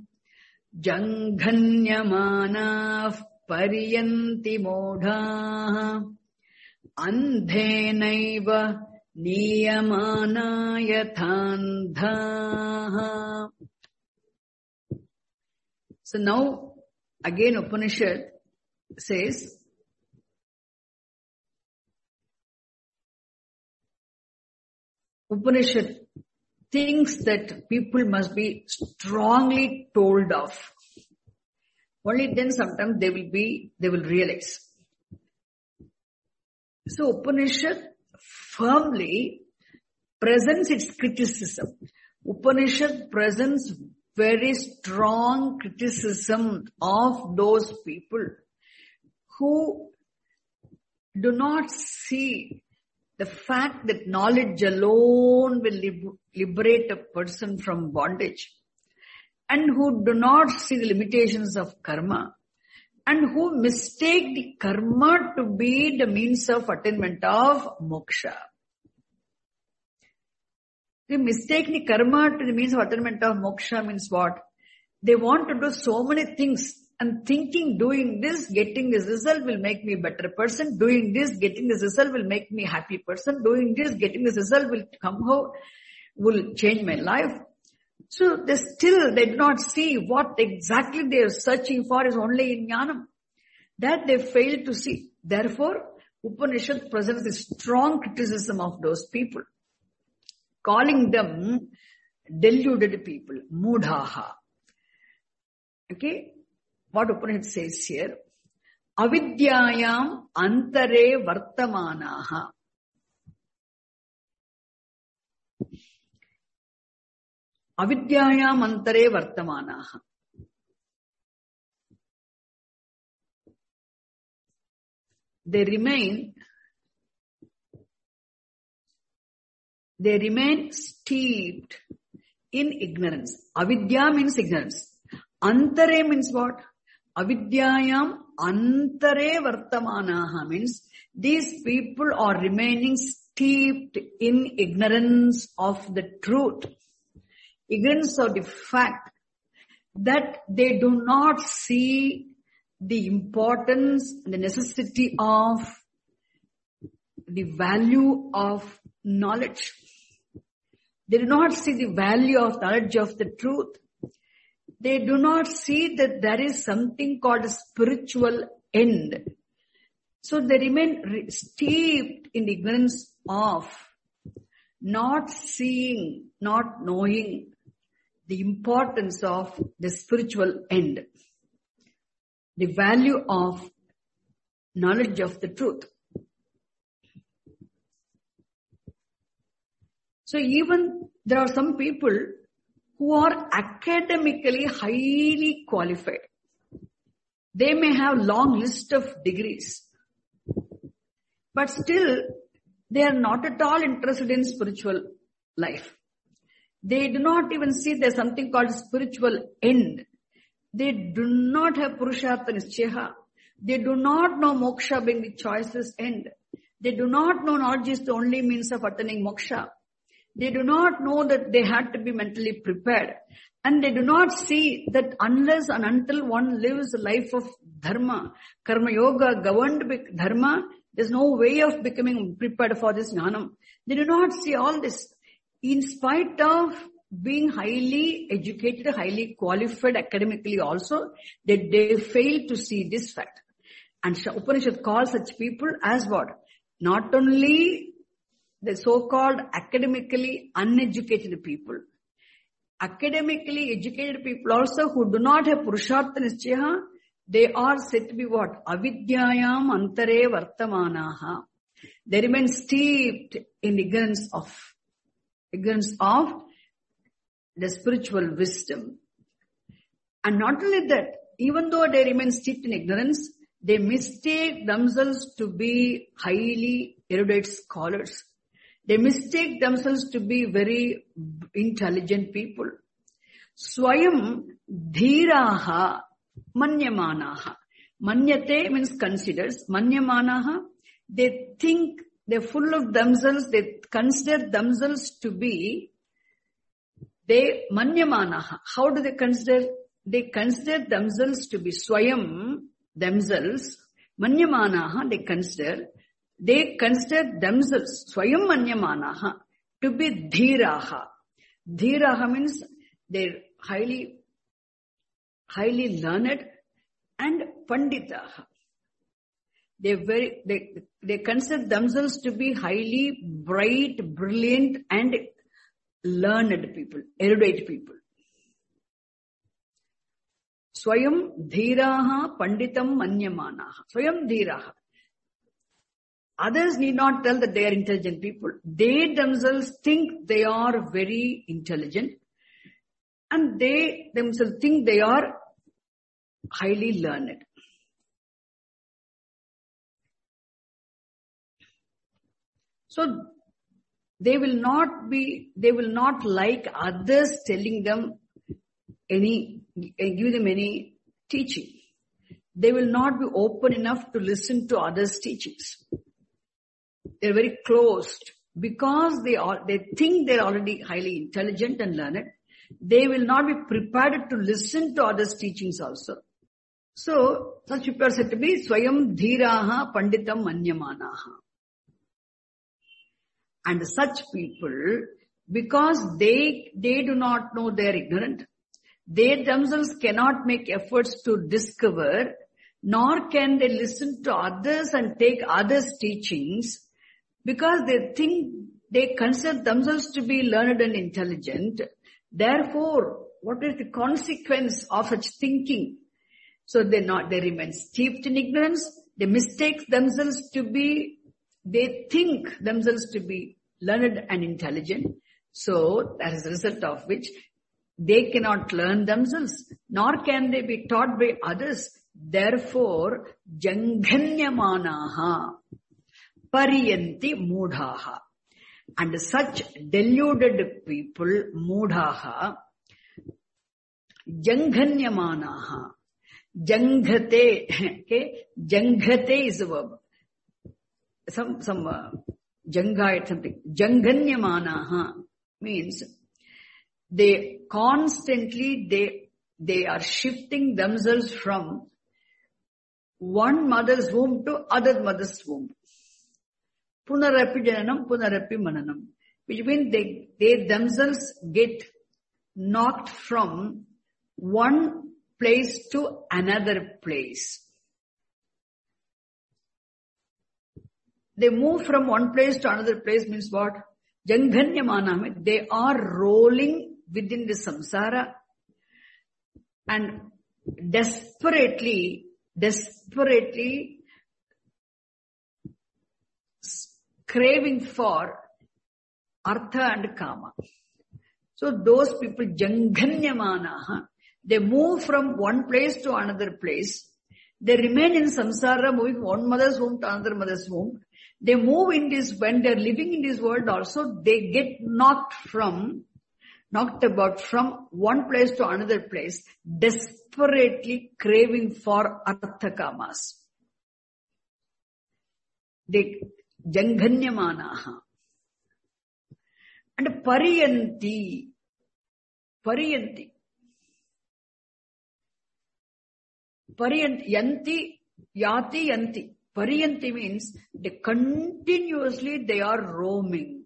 Janghanyamana pariyanti modha. Andhenaiva niyamana yathandha. So now again Upanishad says, Upanishad thinks that people must be strongly told off. Only then sometimes they will realize. So Upanishad firmly presents its criticism. Upanishad presents very strong criticism of those people who do not see the fact that knowledge alone will liberate a person from bondage, and who do not see the limitations of karma, and who mistake the karma to be the means of attainment of moksha. They mistake the karma to the means of attainment of moksha means what? They want to do so many things and thinking doing this, getting this result will make me a better person. Doing this, getting this result will make me a happy person. Doing this, getting this result will change my life. So they do not see what exactly they are searching for is only in jnanam. That they fail to see. Therefore, Upanishad presents a strong criticism of those people, calling them deluded people, mudhaha. Okay? What Upanishad says here, avidyayam antare vartamanaha. Avidyayam antare vartamanaha. They remain steeped in ignorance. Avidya means ignorance. Antare means what? Avidyayam antare vartamanaha means these people are remaining steeped in ignorance of the truth. Ignorance of the fact that they do not see the importance and the necessity of the value of knowledge. They do not see the value of knowledge of the truth. They do not see that there is something called a spiritual end. So they remain steeped in ignorance of not seeing, not knowing the importance of the spiritual end, the value of knowledge of the truth. So even there are some people who are academically highly qualified. They may have long list of degrees, but still they are not at all interested in spiritual life. They do not even see there's something called spiritual end. They do not have Purushartha Nischaya. They do not know moksha being the choicest end. They do not know knowledge is the only means of attaining moksha. They do not know that they had to be mentally prepared. And they do not see that unless and until one lives a life of dharma, karma yoga, governed by dharma, there's no way of becoming prepared for this jnanam. They do not see all this. In spite of being highly educated, highly qualified academically also, they fail to see this fact. And Upanishad calls such people as what? Not only the so-called academically uneducated people. Academically educated people also who do not have Purushartha Nischaya, they are said to be what? Avidyayam antare vartamanaha. They remain steeped in ignorance of the spiritual wisdom. And not only that, even though they remain steeped in ignorance, they mistake themselves to be highly erudite scholars. They mistake themselves to be very intelligent people. Swayam dhiraha manyamanaha. Manyate means considers. Manyamanaha, they think, they're full of themselves, they consider themselves to be, manyamanaha. How do they consider? They consider themselves to be swayam, themselves. Manyamanaha, they consider themselves, swayam manyamanaha, to be dhiraha. Dhiraha means they're highly learned, and panditaha. They consider themselves to be highly bright, brilliant, and learned people, erudite people. Swayam dhiraha panditam manyamanaha. Swayam dhiraha. Others need not tell that they are intelligent people. They themselves think they are very intelligent, and they themselves think they are highly learned. So they will not like others telling them give them any teaching. They will not be open enough to listen to others' teachings. They're very closed because they think they're already highly intelligent and learned. They will not be prepared to listen to others' teachings also. So such people are said to be swayam dhiraha panditam manyamanaha. And such people, because they do not know, they are ignorant, they themselves cannot make efforts to discover, nor can they listen to others and take others' teachings, because they consider themselves to be learned and intelligent. Therefore, what is the consequence of such thinking? So they remain steeped in ignorance. They mistake themselves they think themselves to be learned and intelligent. So that is a result of which they cannot learn themselves, nor can they be taught by others. Therefore, janghanyamanaha pariyanti mudhaha. And such deluded people, mudhaha, janghanyamanaha. Janghate, okay, janghate is a verb. Some jangha something. Janghanyamanaha means they constantly, they are shifting themselves from one mother's womb to other mother's womb. Punarapi jananam, punarapi mananam. Which means they themselves get knocked from one place to another place. They move from one place to another place means what? Janghanyamana, they are rolling within the samsara and desperately craving for artha and kama. So those people, janghanyamana, they move from one place to another place. They remain in samsara, moving from one mother's womb to another mother's womb. They move in this, when they're living in this world also, they get knocked about from one place to another place, desperately craving for artha kamas. They janghanyamanaha. And pariyanti. Yanti, yati, yanti. Pariyanti means they are roaming.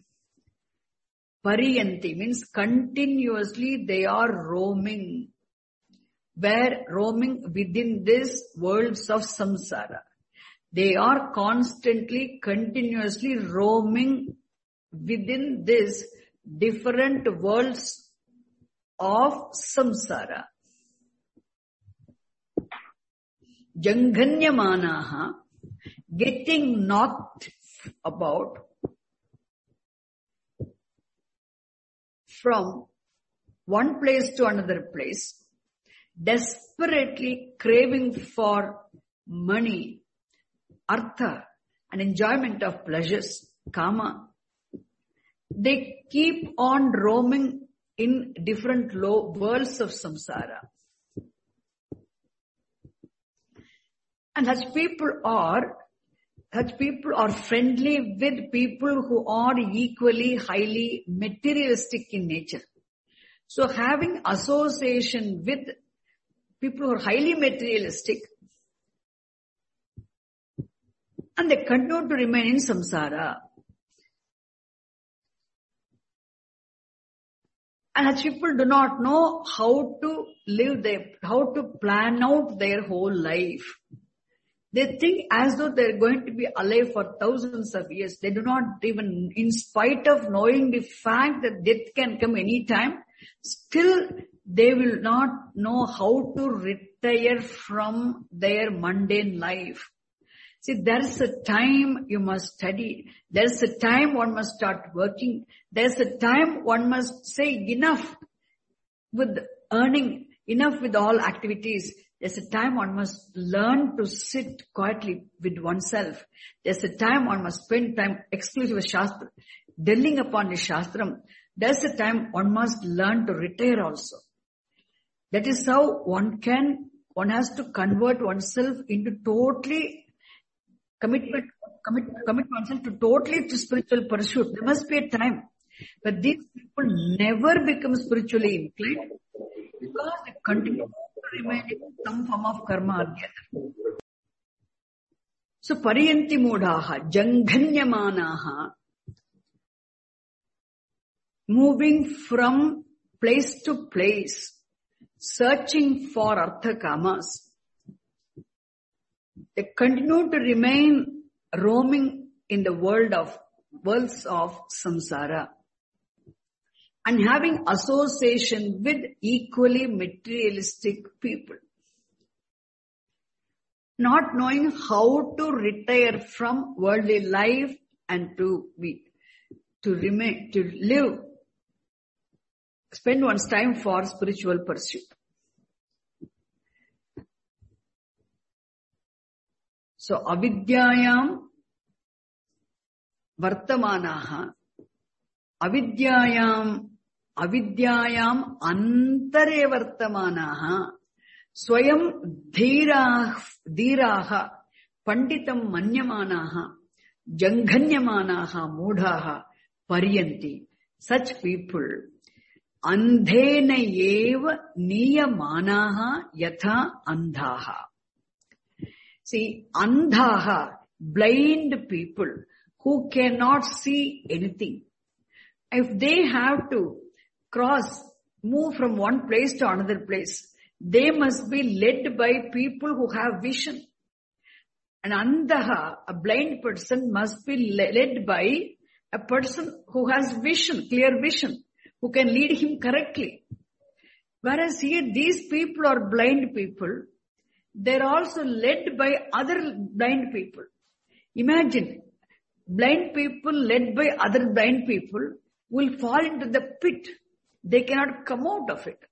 Pariyanti means continuously they are roaming. Where? Roaming within this worlds of samsara. They are continuously roaming within this different worlds of samsara. Janghanyamanaha, getting knocked about from one place to another place. desperately craving for money, artha, and enjoyment of pleasures, kama. They keep on roaming in different low worlds of samsara. And such people are friendly with people who are equally highly materialistic in nature. So having association with people who are highly materialistic, and they continue to remain in samsara. And such people do not know how to how to plan out their whole life. They think as though they're going to be alive for thousands of years. They do not even, in spite of knowing the fact that death can come anytime, still they will not know how to retire from their mundane life. See, there's a time you must study. There's a time one must start working. There's a time one must say enough with earning, enough with all activities. There's a time one must learn to sit quietly with oneself. There's a time one must spend time exclusive with Shastra, dwelling upon the Shastram. There's a time one must learn to retire also. That is how one has to convert oneself into totally commit oneself to totally to spiritual pursuit. There must be a time. But these people never become spiritually inclined because they continue to remain in some form of karma or the other. So, pariyanti mudhaha, janghanyamanaha, moving from place to place, searching for artha kamas. They continue to remain roaming in the worlds of samsara and having association with equally materialistic people. Not knowing how to retire from worldly life and to live, spend one's time for spiritual pursuit. So, avidyayam vartamanaha, avidyayam antare vartamanaha, swayam dhiraha, panditam manyamanaha, janghanyamanaha, mudhaha, pariyanti. Such people, andhena eva niyamanaha yatha andhaha. See, andhaha, blind people who cannot see anything. If they have to move from one place to another place, they must be led by people who have vision. An andhaha, a blind person, must be led by a person who has vision, clear vision, who can lead him correctly. Whereas here, these people are blind people. They're also led by other blind people. Imagine, blind people led by other blind people will fall into the pit. They cannot come out of it.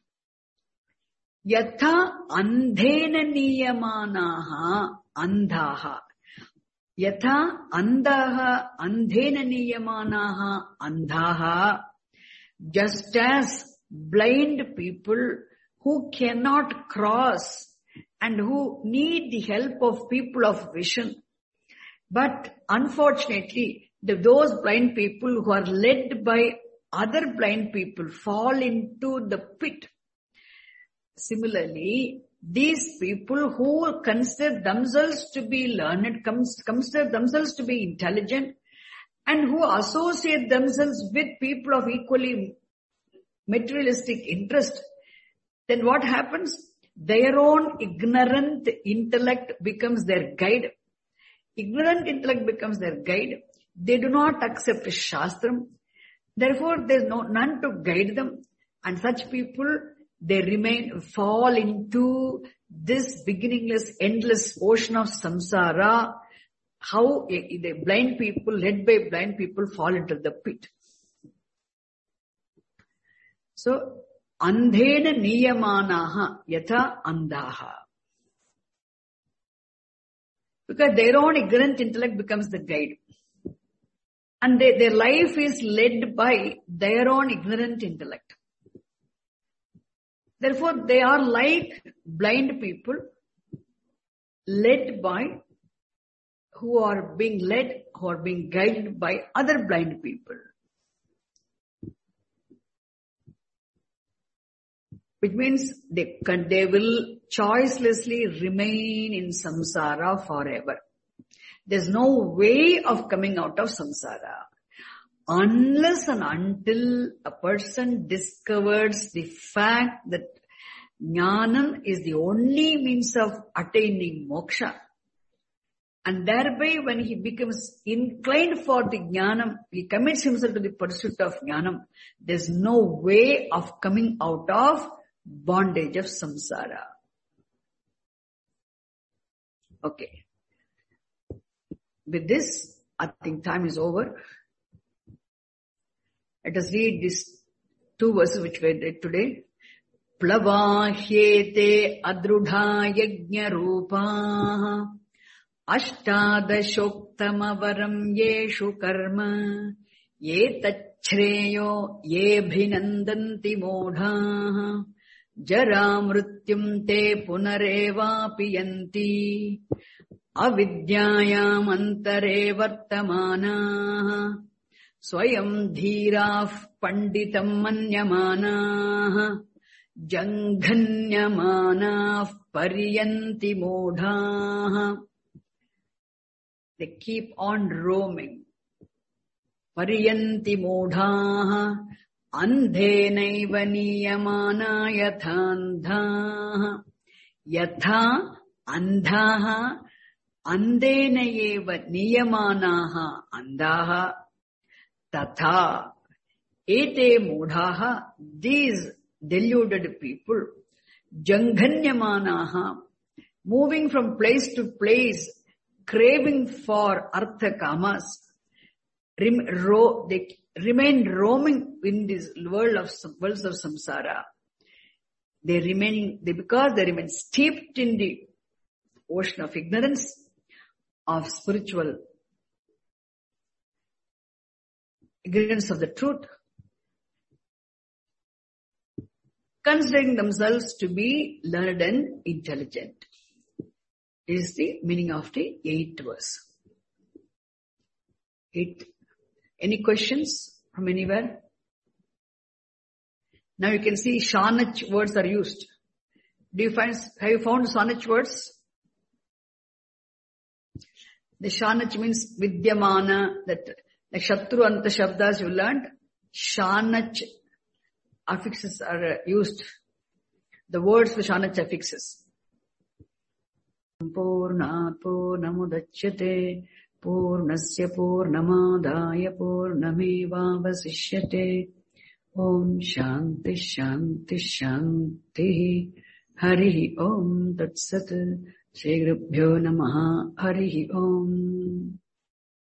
Yatha andhena niyamanaha andhaha. Yatha andhaha andhena niyamanaha andhaha. Just as blind people who cannot cross and who need the help of people of vision. But unfortunately, those blind people who are led by other blind people fall into the pit. Similarly, these people who consider themselves to be learned, consider themselves to be intelligent, and who associate themselves with people of equally materialistic interest, then what happens? Their own ignorant intellect becomes their guide. Ignorant intellect becomes their guide. They do not accept Shastram. Therefore, there is none to guide them. And such people, they fall into this beginningless, endless ocean of samsara. How the blind people, led by blind people, fall into the pit. So, andhena niyamanaha yatha andaha. Because their own ignorant intellect becomes the guide. And their life is led by their own ignorant intellect. Therefore, they are like blind people led by, who are being guided by other blind people. Which means they will choicelessly remain in samsara forever. There's no way of coming out of samsara unless and until a person discovers the fact that jnanam is the only means of attaining moksha. And thereby when he becomes inclined for the jnanam, he commits himself to the pursuit of jnanam, there's no way of coming out of bondage of samsara. Okay. With this, I think time is over. Let us read these two verses which we read today. Plavahyete adrudha yajna rupaha ashtadashoktamavaram yeshu karma yetachreyo yebhinandanti modhaha jara mrityum te punarevapi yanti avidyayam antare vartamanaha swayam dhiraf panditam manyamanaha janghanyamanaha pariyanti modhaha. They keep on roaming. Pariyanti modhaha andhenaiva niyamana yathandhaha yatha andhaha andhenaiva niyamanaha andhaha tatha ete modhaha, these deluded people, janghanyamanaha, moving from place to place, craving for artha kamas, they remain roaming in this worlds of samsara. Because they remain steeped in the ocean of ignorance of spiritual ignorance of the truth, considering themselves to be learned and intelligent. This is the meaning of the 8th verse. Any questions from anywhere? Now you can see Shanach words are used. Have you found Shanach words? The Shanach means Vidyamana, that like Shatru Anta Shabdas you learned. Shanach affixes are used. The words for Shanach affixes. Purnat Purnamudachyate Purnasya Purnamadaya Purnamevavasishyate. Om Shanti Shanti Shanti. Harihi Om Tat Sat. Shri Gurubhyo Namaha. Harihi Om.